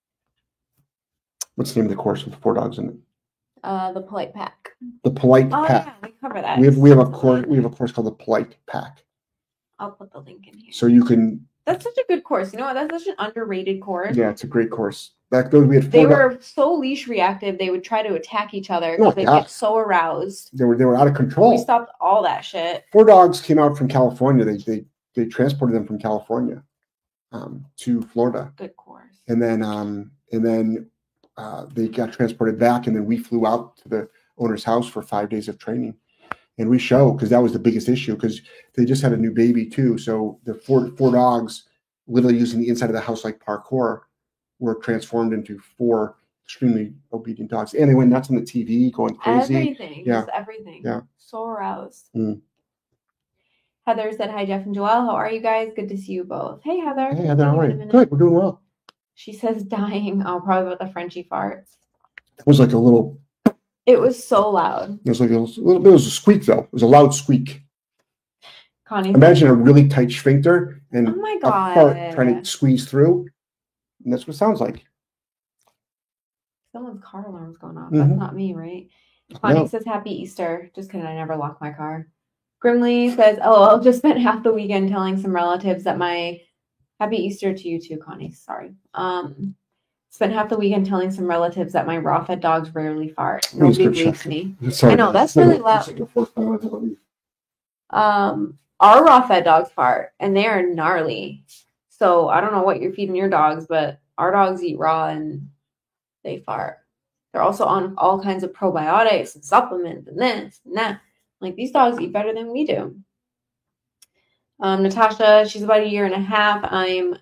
what's the name of the course with four dogs in it? Uh, the Polite Pack. The Polite oh, Pack. Yeah, we cover that. We have we have a course we have a course called the Polite Pack. I'll put the link in here. So you can. That's such a good course. You know what? That's such an underrated course. Yeah, it's a great course. Back those we had. Four they were dogs. So leash reactive. They would try to attack each other because oh, they get so aroused. They were they were out of control. We stopped all that shit. Four dogs came out from California. They they they transported them from California um, to Florida. Good course. And then um and then uh, they got transported back, and then we flew out to the owner's house for five days of training. And we show because that was the biggest issue because they just had a new baby too. So the four four dogs, literally using the inside of the house like parkour, were transformed into four extremely obedient dogs. And they went nuts on the T V, going crazy. Everything, yeah, just everything. Yeah, so aroused. Mm. Heather said, "Hi, Jeff and Joelle. How are you guys? Good to see you both." Hey, Heather. Hey, Heather. How are you? Good. We're doing well. She says, "Dying." Oh, probably about the Frenchie farts. It was like a little. It was so loud. It was like a little bit. It was a squeak, though. It was a loud squeak. Connie, imagine a really tight sphincter and oh my God. a fart trying to squeeze through, and that's what it sounds like. Someone's car alarm's going off. Mm-hmm. That's not me, right? Connie no. says, "Happy Easter." Just kidding. I never lock my car. Grimly says, "Oh, I just spent half the weekend telling some relatives that my Happy Easter to you too, Connie. Sorry. Um." Spent half the weekend telling some relatives that my raw-fed dogs rarely fart. Nobody believes me. Sorry. I know, that's really loud. Um, our raw-fed dogs fart, and they are gnarly. So I don't know what you're feeding your dogs, but our dogs eat raw and they fart. They're also on all kinds of probiotics and supplements and this and that. Like, these dogs eat better than we do. Um, Natasha, she's about a year and a half. I'm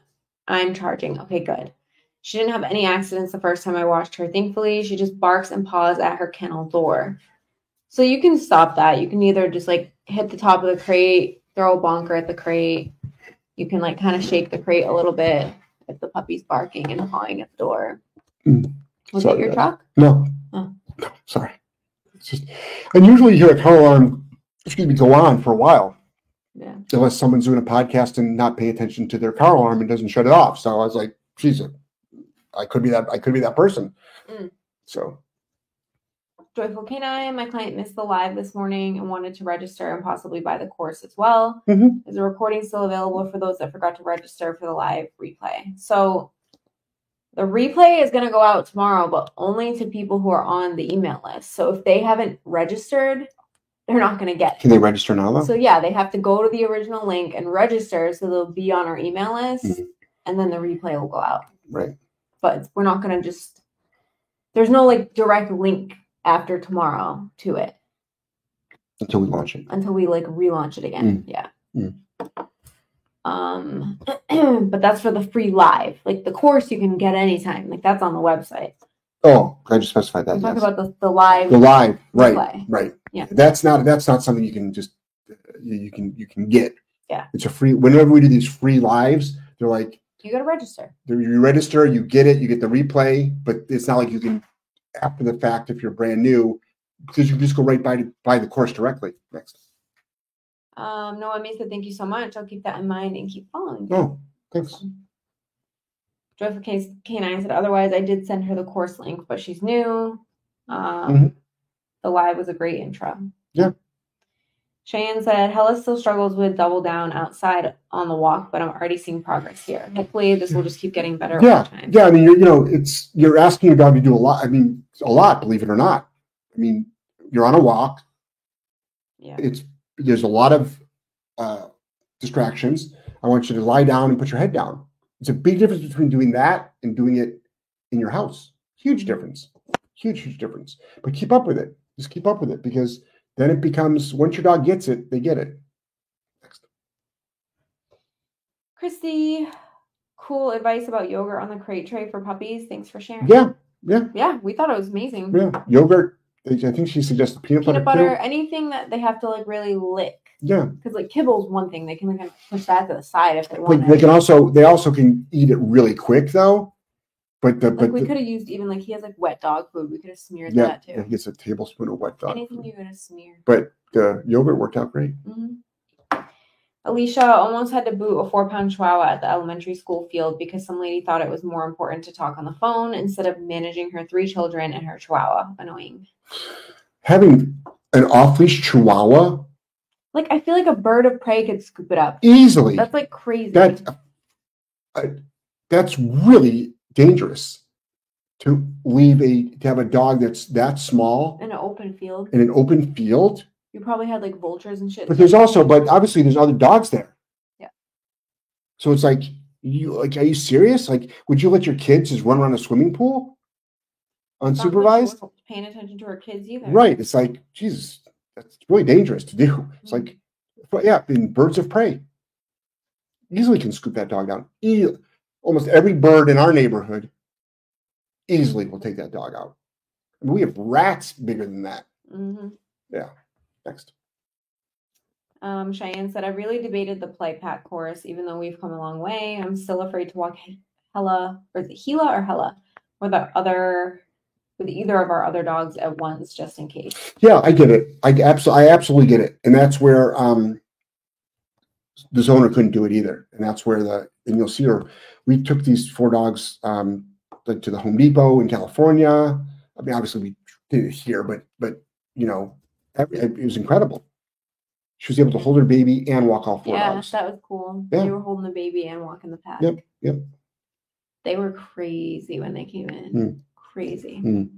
I'm charging. Okay, good. She didn't have any accidents the first time I watched her. Thankfully, she just barks and paws at her kennel door. So you can stop that. You can either just like hit the top of the crate, throw a bonker at the crate. You can like kind of shake the crate a little bit if the puppy's barking and pawing at the door. Mm. Was Sorry, it your guys. truck? No. Oh. No, sorry. It's just, and usually you hear a car alarm, excuse me, go on for a while. Yeah. Unless someone's doing a podcast and not paying attention to their car alarm and doesn't shut it off. So I was like, Jesus, I could be that. I could be that person. Mm. So. Joyful Canine, my client missed the live this morning and wanted to register and possibly buy the course as well. Mm-hmm. Is the recording still available for those that forgot to register for the live replay? So the replay is going to go out tomorrow, but only to people who are on the email list. So if they haven't registered, they're not going to get it. Can they register now, though? So yeah, they have to go to the original link and register so they'll be on our email list, mm-hmm. and then the replay will go out. Right. But we're not going to just, there's no like direct link after tomorrow to it. Until we launch it. Until we like relaunch it again. Mm. Yeah. Mm. Um, but that's for the free live. Like the course you can get anytime. Like that's on the website. Oh, I just specified that. I'm talking yes. about the, the live. The live, right, replay. right. Yeah. That's not that's not something you can just you can you can get. Yeah. It's a free. Whenever we do these free lives, they're like you got to register. You register, you get it, you get the replay, but it's not like you can after the fact if you're brand new because you just go right by to buy the course directly. Next. Um, Noah May said, thank you so much. I'll keep that in mind and keep following. Oh, thanks. Joyful Canine said, otherwise, I did send her the course link, but she's new. Um, mm-hmm. The live was a great intro. Yeah. Cheyenne said, Hella still struggles with double down outside on the walk, but I'm already seeing progress here. Hopefully, this will just keep getting better yeah. over time. Yeah, I mean, you're, you know, it's you're asking your dog to do a lot. I mean, a lot, believe it or not. I mean, you're on a walk. Yeah. It's there's a lot of uh, distractions. I want you to lie down and put your head down. It's a big difference between doing that and doing it in your house. Huge difference. Huge, huge difference. But keep up with it. Just keep up with it because then it becomes, once your dog gets it, they get it. Next. Christy, cool advice about yogurt on the crate tray for puppies. Thanks for sharing. Yeah, yeah. Yeah, we thought it was amazing. Yeah, yogurt. I think she suggested peanut, peanut butter. Peanut butter, anything that they have to like really lick. Yeah. Because like kibble's one thing. They can like push that to the side if they But want. they can also, they also can eat it really quick though. But the, like but we the, could have used even like he has like wet dog food. We could have smeared yeah, that too. Yeah, he gets a tablespoon of wet dog Anything food. you're gonna smear. But the yogurt worked out great. Mm-hmm. Alicia almost had to boot a four-pound Chihuahua at the elementary school field because some lady thought it was more important to talk on the phone instead of managing her three children and her Chihuahua. Annoying. Having an off-leash Chihuahua, like I feel like a bird of prey could scoop it up easily. That's like crazy. That uh, that's really dangerous to leave a to have a dog that's that small in an open field. In an open field, you probably had like vultures and shit. But there's also, but obviously, there's other dogs there. Yeah. So it's like you like, are you serious? Like, would you let your kids just run around a swimming pool unsupervised? Not paying attention to our kids either. Right. It's like, Jesus, that's really dangerous to do. It's like, yeah, in birds of prey, easily can scoop that dog down. E- almost every bird in our neighborhood easily will take that dog out. I mean, we have rats bigger than that. Mm-hmm. Yeah. Next. Um, Cheyenne said, I really debated the play pack course, even though we've come a long way. I'm still afraid to walk Hella, or is it Hela or Hella, with our other, with either of our other dogs at once, just in case. Yeah, I get it. I absolutely, I absolutely get it, and that's where um, the zoner couldn't do it either, and that's where the, and you'll see her. We took these four dogs um, like to the Home Depot in California. I mean, obviously we did it here, but but you know, it was incredible. She was able to hold her baby and walk all four yeah, dogs. Yeah, that was cool. Yeah. They were holding the baby and walking the pack. Yep, yep. They were crazy when they came in. Mm. Crazy. Mm.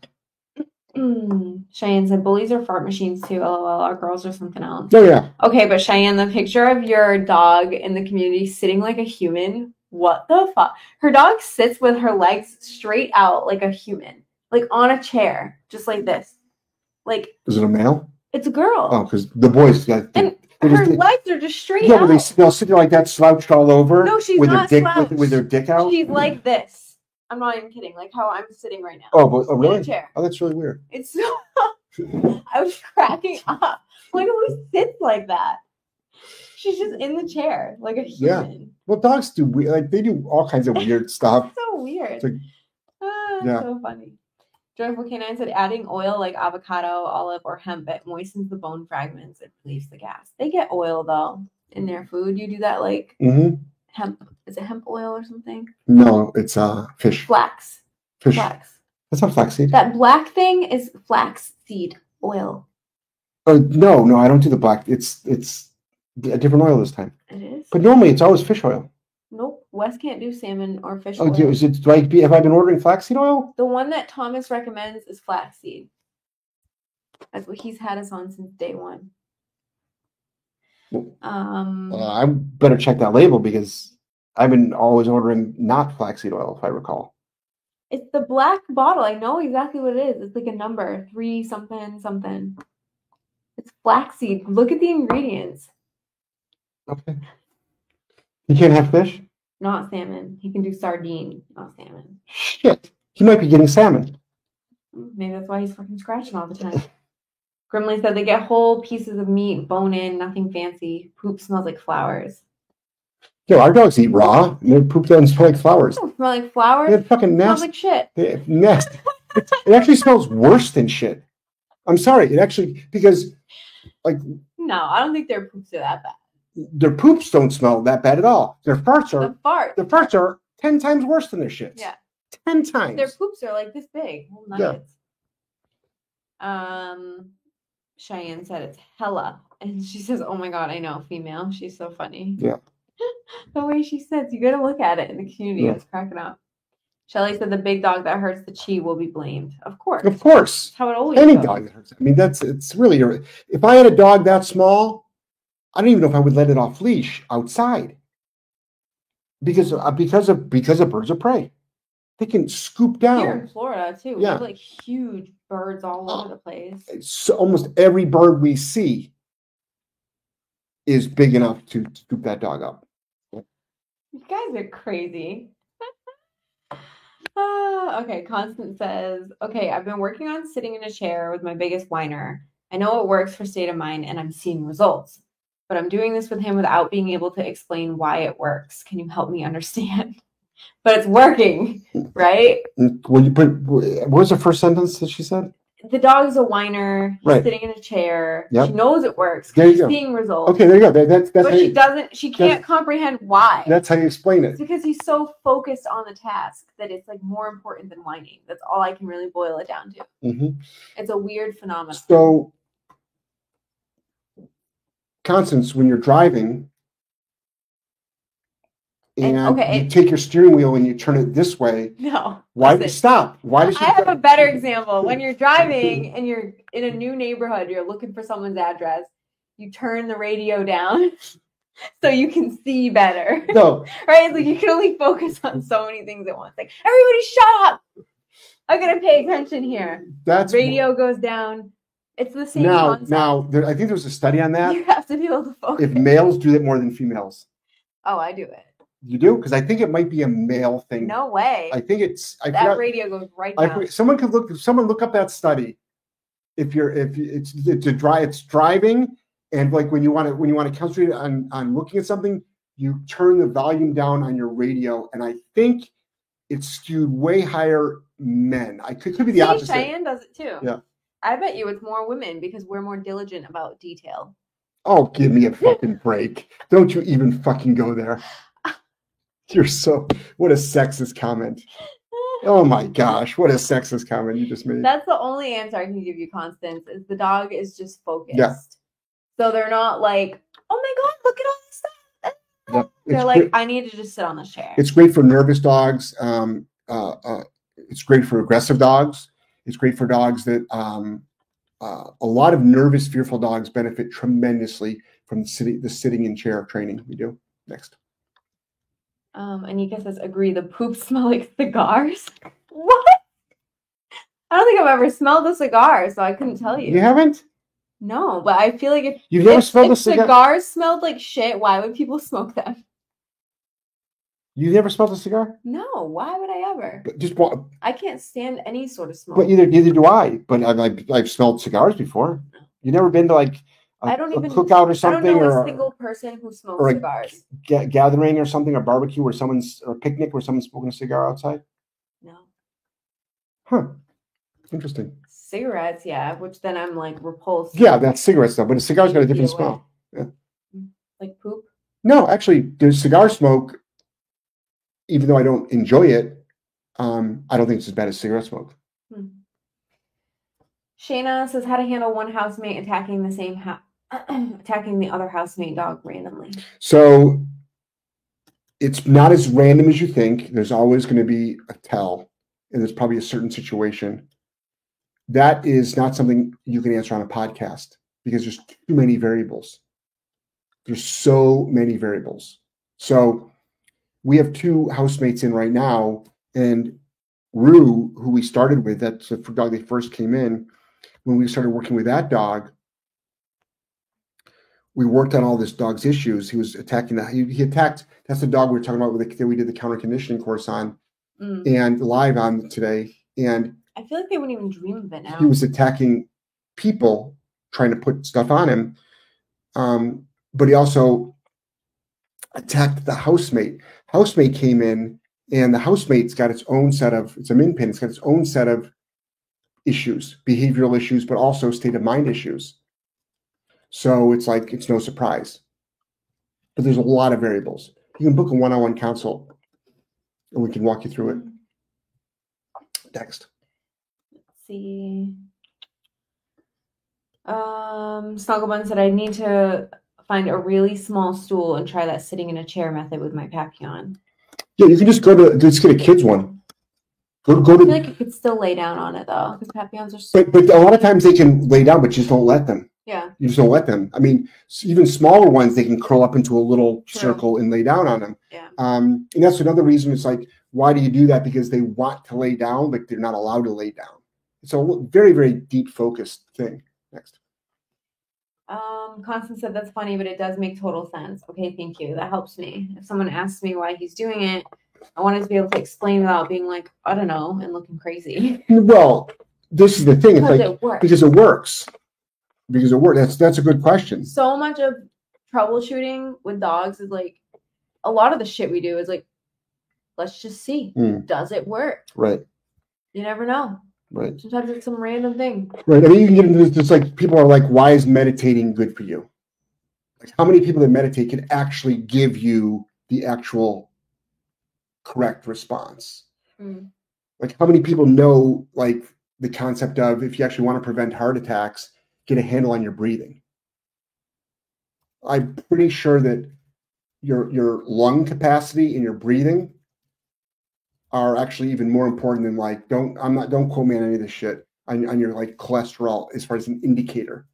Mm. Cheyenne said, bullies are fart machines too. LOL, our girls are something else. Oh, yeah. Okay, but Cheyenne, the picture of your dog in the community sitting like a human, what the fuck? Her dog sits with her legs straight out like a human, like on a chair, just like this. Like, is it a male? It's a girl. Oh, because the boys got. And Her the, legs are just straight yeah, out. Yeah, they, they'll sit there like that, slouched all over. No, she's with not her dick, slouched. With, with her dick out. She's like this. I'm not even kidding. Like how I'm sitting right now. Oh, but, oh really? In a chair. Oh, that's really weird. It's so... I was cracking up. Like, who sits like that? She's just in the chair, like a human. Yeah. Well, dogs do weird. Like they do all kinds of weird stuff. So weird. Like, ah, yeah. So funny. Joyful Canine said, adding oil like avocado, olive, or hemp, it moistens the bone fragments and relieves the gas. They get oil though in their food. You do that like mm-hmm. hemp. Is it hemp oil or something? No, it's uh fish. Flax. Fish. Flax. That's not flaxseed. That black thing is flaxseed oil. Uh, no, no, I don't do the black. It's it's a different oil this time. It is. But normally it's always fish oil. Nope. Wes can't do salmon or fish oh, oil. Do, is it, do I be, have I been ordering flaxseed oil? The one that Thomas recommends is flaxseed. That's what he's had us on since day one. Um, uh, I better check that label because I've been always ordering not flaxseed oil, if I recall. It's the black bottle. I know exactly what it is. It's like a number, three something something. It's flaxseed. Look at the ingredients. Okay. You can't have fish? Not salmon. He can do sardine, not salmon. Shit. He might be getting salmon. Maybe that's why he's fucking scratching all the time. Grimly said they get whole pieces of meat, bone in, nothing fancy. Poop smells like flowers. Yo, our dogs eat raw. And their poop doesn't smell like flowers. It doesn't smell like flowers. It fucking nasty. Smells like shit. It, nasty. it, it actually smells worse than shit. I'm sorry. It actually, because like. No, I don't think their poops are that bad. Their poops don't smell that bad at all. Their farts are. The farts. The farts are ten times worse than their shits. Yeah. Ten times. Their poops are like this big. Little nuggets. Yeah. Um, Cheyenne said it's hella. And she says, oh my God, I know, female. She's so funny. Yeah. The way she says, you got to look at it in the community. Yeah. I was cracking up. Shelly said the big dog that hurts the chi will be blamed. Of course. Of course. That's how it always Any goes. dog that hurts. I mean, that's, it's really, if I had a dog that small, I don't even know if I would let it off leash outside. Because, uh, because of, because of birds of prey. They can scoop down. Here in Florida, too. We yeah. have like huge birds all over the place. So almost every bird we see is big enough to scoop that dog up. You guys are crazy. uh, okay, Constance says, okay, I've been working on sitting in a chair with my biggest whiner. I know it works for state of mind and I'm seeing results, but I'm doing this with him without being able to explain why it works. Can you help me understand? But it's working, right? Well, you put, what was the first sentence that she said? The dog's a whiner. He's right. sitting in a chair. Yep. She knows it works. There you she's go. seeing results. Okay, there you go. That, that's, that's but how she you, doesn't, she can't comprehend why. That's how you explain it. It's because he's so focused on the task that it's like more important than whining. That's all I can really boil it down to. Mm-hmm. It's a weird phenomenon. So, Constance, when you're driving, and, and okay, you it, take your steering wheel and you turn it this way. No. Why listen, stop? Why does she I have go- a better example. When you're driving and you're in a new neighborhood, you're looking for someone's address, you turn the radio down so you can see better. No. Right? Like you can only focus on so many things at once. Like, everybody shut up. I'm gonna pay attention here. That's radio goes down. It's the same now, concept. Now, there, I think there was a study on that. You have to be able to focus. If males do that more than females. Oh, I do it. You do? Because I think it might be a male thing. No way. I think it's I that forgot, radio goes right down. I, someone could look. Someone look up that study. If you're, if it's it's a dry, it's driving, and like when you want to when you want to concentrate on on looking at something, you turn the volume down on your radio, and I think it's skewed way higher men. I could could be the See, opposite. Cheyenne does it too. Yeah. I bet you it's more women because we're more diligent about detail. Oh, give me a fucking break! Don't you even fucking go there. You're so, what a sexist comment. Oh my gosh, what a sexist comment you just made. That's the only answer I can give you, Constance, is the dog is just focused. Yeah. So they're not like, oh my God, look at all this stuff. Yeah, they're like, great. I need to just sit on this chair. It's great for nervous dogs. Um, uh, uh, it's great for aggressive dogs. It's great for dogs that, um, uh, a lot of nervous, fearful dogs benefit tremendously from the, sitting, the sitting in chair training we do. Next. Um, Anika says, agree, the poops smell like cigars. What? I don't think I've ever smelled a cigar, so I couldn't tell you. You haven't? No, but I feel like if, You've never if, smelled if a cigar? cigars smelled like shit, why would people smoke them? You never smelled a cigar? No, why would I ever? But just want, I can't stand any sort of smoke. But either neither do I. But I've I've, I've smelled cigars before. You never been to like a, I don't even a cookout or something, I don't know or a single person who smokes or a cigars. G- gathering or something, or barbecue where someone's or a picnic where someone's smoking a cigar outside. No. Huh. Interesting. Cigarettes, yeah, which then I'm like repulsed. Yeah, that's cigarette stuff, but a cigar's got a different smell. Yeah. Like poop? No, actually, there's cigar smoke. Even though I don't enjoy it, um, I don't think it's as bad as cigarette smoke. Hmm. Shayna says how to handle one housemate attacking the same house, attacking the other housemate dog randomly. So it's not as random as you think. There's always going to be a tell, and there's probably a certain situation. That is not something you can answer on a podcast because there's too many variables. There's so many variables. So we have two housemates in right now, and Rue, who we started with, that's the dog they first came in. When we started working with that dog, we worked on all this dog's issues. He was attacking that. He, he attacked. That's the dog we were talking about with the, that we did the counter conditioning course on, mm. and live on today. And I feel like they wouldn't even dream of it now. He was attacking people, trying to put stuff on him, um, but he also attacked the housemate. Housemate came in, and the housemate's got its own set of, it's a min pin, it's got its own set of issues, behavioral issues, but also state of mind issues. So it's like, it's no surprise. But there's a lot of variables. You can book a one-on-one consult, and we can walk you through it. Next. Let's see. Um, Snugglebun said, I need to find a really small stool and try that sitting in a chair method with my Papillon. Yeah, you can just go to, just get a kid's one. Go, go to, I feel like you could still lay down on it, though, because Papillons are so... But, but a lot of times they can lay down, but you just don't let them. Yeah. You just don't let them. I mean, even smaller ones, they can curl up into a little True. circle and lay down on them. Yeah. Um, and that's another reason it's like, why do you do that? Because they want to lay down, but they're not allowed to lay down. It's a very, very deep focused thing. Next. Um, Constance said, that's funny, but it does make total sense. Okay, thank you. That helps me. If someone asks me why he's doing it, I wanted to be able to explain without being like, I don't know, and looking crazy. Well, this is the thing. It's because like, it works. Because it works. Because it works. That's that's a good question. So much of troubleshooting with dogs is like, a lot of the shit we do is like, let's just see. Mm. Does it work? Right. You never know. Right. Sometimes it's some random thing. Right. I mean, you can get into this. It's like people are like, why is meditating good for you? Like, how many people that meditate can actually give you the actual correct response? Mm. Like, how many people know, like, the concept of if you actually want to prevent heart attacks, get a handle on your breathing? I'm pretty sure that your your lung capacity and your breathing are actually even more important than like, don't, I'm not, don't quote me on any of this shit on, on your like cholesterol as far as an indicator.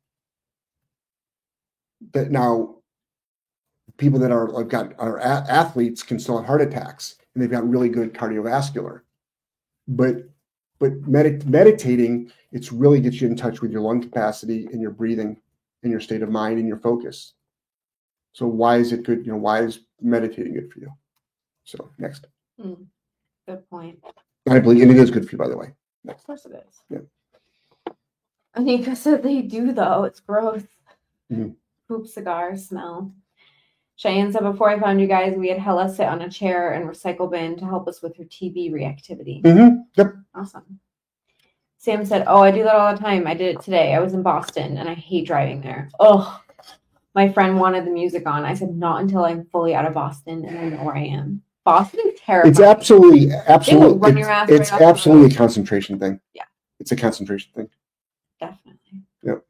That now people that are like got are a- athletes can still have heart attacks and they've got really good cardiovascular, but, but med- meditating, it's really gets you in touch with your lung capacity and your breathing and your state of mind and your focus. So why is it good? You know, why is meditating good for you? So next. Mm. Good point. I believe, and it is good for you, by the way. Next. Of course it is. Yeah. Anika said they do, though. It's gross. Mm-hmm. Poop, cigar, smell. Cheyenne said, before I found you guys, we had Hella sit on a chair and recycle bin to help us with her T B reactivity. Mm-hmm. Yep. Awesome. Sam said, oh, I do that all the time. I did it today. I was in Boston, and I hate driving there. Oh, my friend wanted the music on. I said, not until I'm fully out of Boston and I know where I am. Boston is terrifying. It's absolutely, absolutely, run your ass it's, right it's absolutely a concentration thing. Yeah. It's a concentration thing. Definitely. Yep.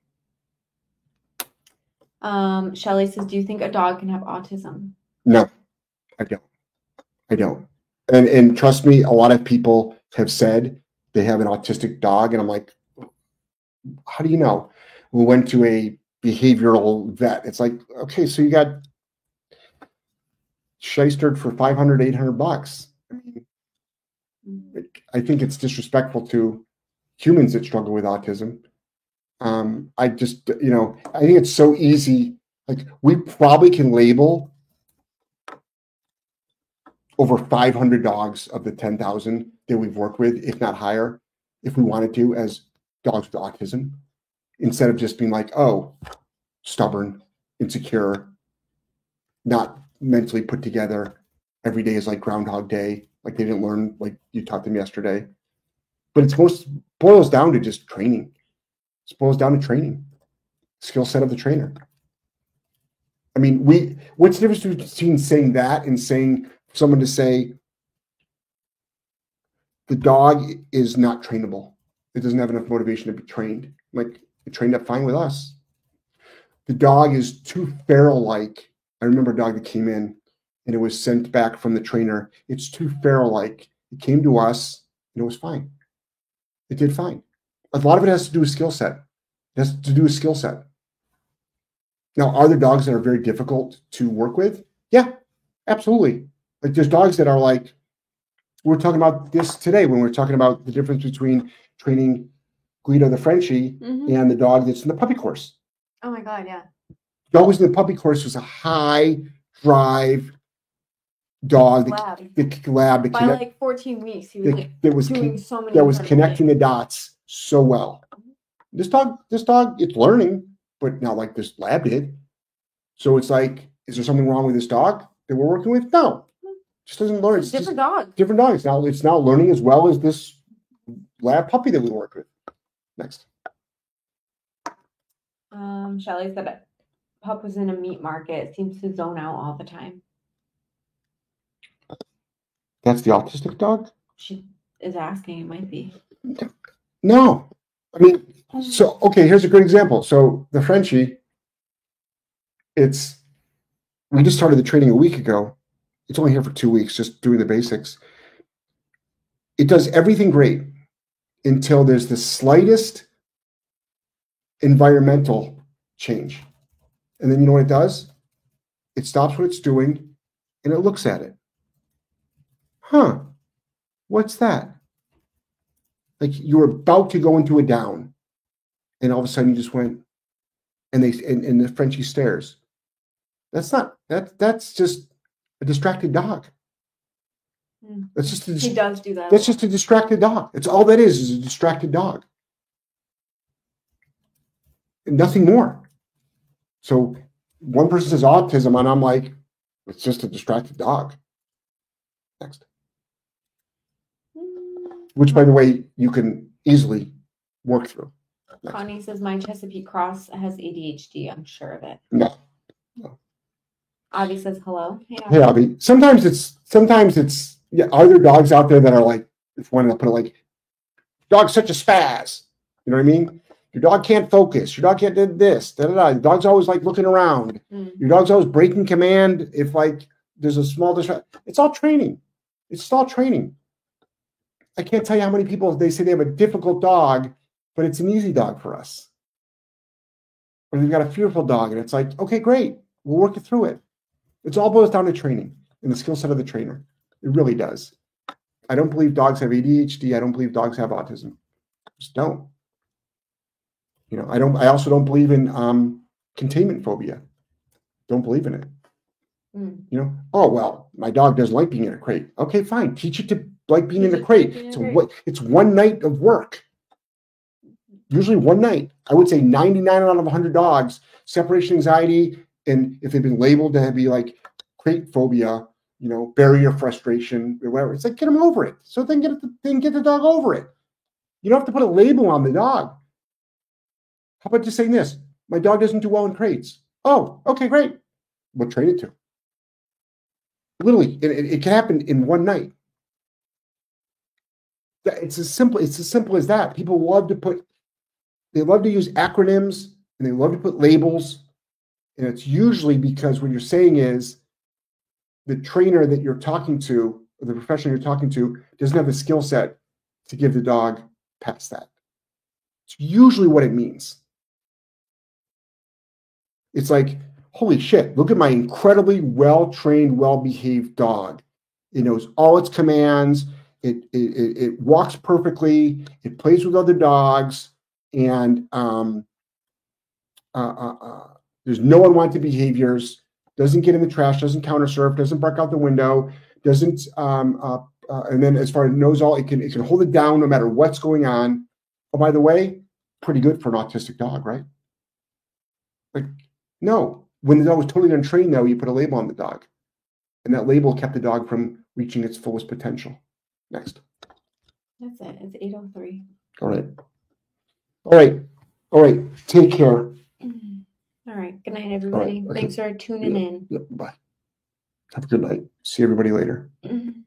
Um, Shelly says, do you think a dog can have autism? No, I don't. I don't. And and trust me, a lot of people have said they have an autistic dog, and I'm like, how do you know? We went to a behavioral vet. It's like, okay, so you got shystered for five hundred, eight hundred bucks. I mean, I think it's disrespectful to humans that struggle with autism. Um, I just, you know, I think it's so easy. Like we probably can label over five hundred dogs of the ten thousand that we've worked with, if not higher, if we wanted to, as dogs with autism, instead of just being like, oh, stubborn, insecure, not mentally put together. Every day is like Groundhog Day. Like they didn't learn, like you taught them yesterday. But it's most boils down to just training. It boils down to training, skill set of the trainer. I mean, we. What's the difference between saying that and saying someone to say the dog is not trainable? It doesn't have enough motivation to be trained. Like it trained up fine with us. The dog is too feral-like. I remember a dog that came in and it was sent back from the trainer. It's too feral-like. It came to us and it was fine. It did fine. A lot of it has to do with skill set. It has to do with skill set. Now, are there dogs that are very difficult to work with? Yeah, absolutely. Like there's dogs that are like, we were talking about this today when we were talking about the difference between training Guido the Frenchie mm-hmm. and the dog that's in the puppy course. Oh my God, yeah. The dog was in the puppy course was a high drive dog. Lab. The, the lab. The By connect, like fourteen weeks, he was the, like there was doing con- so many. That was connecting things. The dots so well. This dog, this dog, it's learning, but not like this lab did. So it's like, is there something wrong with this dog that we're working with? No, it just doesn't learn. It's, it's different dog. Different dogs. Now it's now learning as well as this lab puppy that we work with. Next. Um, Shelly said pup was in a meat market. Seems to zone out all the time. That's the autistic dog? She is asking. It might be. No. I mean, so, okay, here's a good example. So the Frenchie, it's, we just started the training a week ago. It's only here for two weeks, just doing the basics. It does everything great until there's the slightest environmental change. And then you know what it does? It stops what it's doing and it looks at it. Huh, what's that? Like you're about to go into a down and all of a sudden you just went and they and, and the Frenchie stares. That's not that that's just a distracted dog. Mm. That's just a, he does do that. That's just a distracted dog. It's all that is is a distracted dog. Nothing more. So one person says autism, and I'm like, it's just a distracted dog. Next. Which, by the way, you can easily work through. Next. Connie says, my Chesapeake Cross has A D H D. I'm sure of it. No. no. Avi says, hello. Hey, Avi. Hey, Avi. Sometimes it's, sometimes it's, yeah, are there dogs out there that are like, if one to put it like, dog's such a spaz. You know what I mean? Your dog can't focus. Your dog can't do this. Da, da, da. Your dog's always like looking around. Mm. Your dog's always breaking command if like there's a small distraction. It's all training. It's all training. I can't tell you how many people they say they have a difficult dog, but it's an easy dog for us. Or they've got a fearful dog, and it's like, okay, great. We'll work it through it. It's all boils down to training and the skill set of the trainer. It really does. I don't believe dogs have A D H D. I don't believe dogs have autism. I just don't. You know, I don't. I also don't believe in um, containment phobia. Don't believe in it. Mm. You know. Oh well, my dog doesn't like being in a crate. Okay, fine. Teach it to like being Teach in a crate. So what? It's one night of work. Usually one night. I would say ninety-nine out of one hundred dogs separation anxiety, and if they've been labeled to be like crate phobia, you know, barrier frustration or whatever, it's like get them over it. So then get the then get the dog over it. You don't have to put a label on the dog. How about just saying this? My dog doesn't do well in crates. Oh, okay, great. We'll train it to. Literally, it, it, it can happen in one night. It's as simple. It's as simple as that. People love to put. They love to use acronyms and they love to put labels, and it's usually because what you're saying is the trainer that you're talking to, or the professional you're talking to, doesn't have the skill set to give the dog past that. It's usually what it means. It's like, holy shit, look at my incredibly well-trained, well-behaved dog. It knows all its commands. It, it, it walks perfectly. It plays with other dogs. And um, uh, uh, uh, there's no unwanted behaviors, doesn't get in the trash, doesn't counter surf, doesn't bark out the window, doesn't, um, uh, uh, and then as far as knows all, it can, it can hold it down no matter what's going on. Oh, by the way, pretty good for an autistic dog, right? Like, no, when the dog was totally untrained, though, you put a label on the dog, and that label kept the dog from reaching its fullest potential. Next. That's it. It's eight oh three. All right. All right. All right. Take care. All right. Good night, everybody. Right. Okay. Thanks for tuning yeah. in. Yeah. Bye. Have a good night. See everybody later.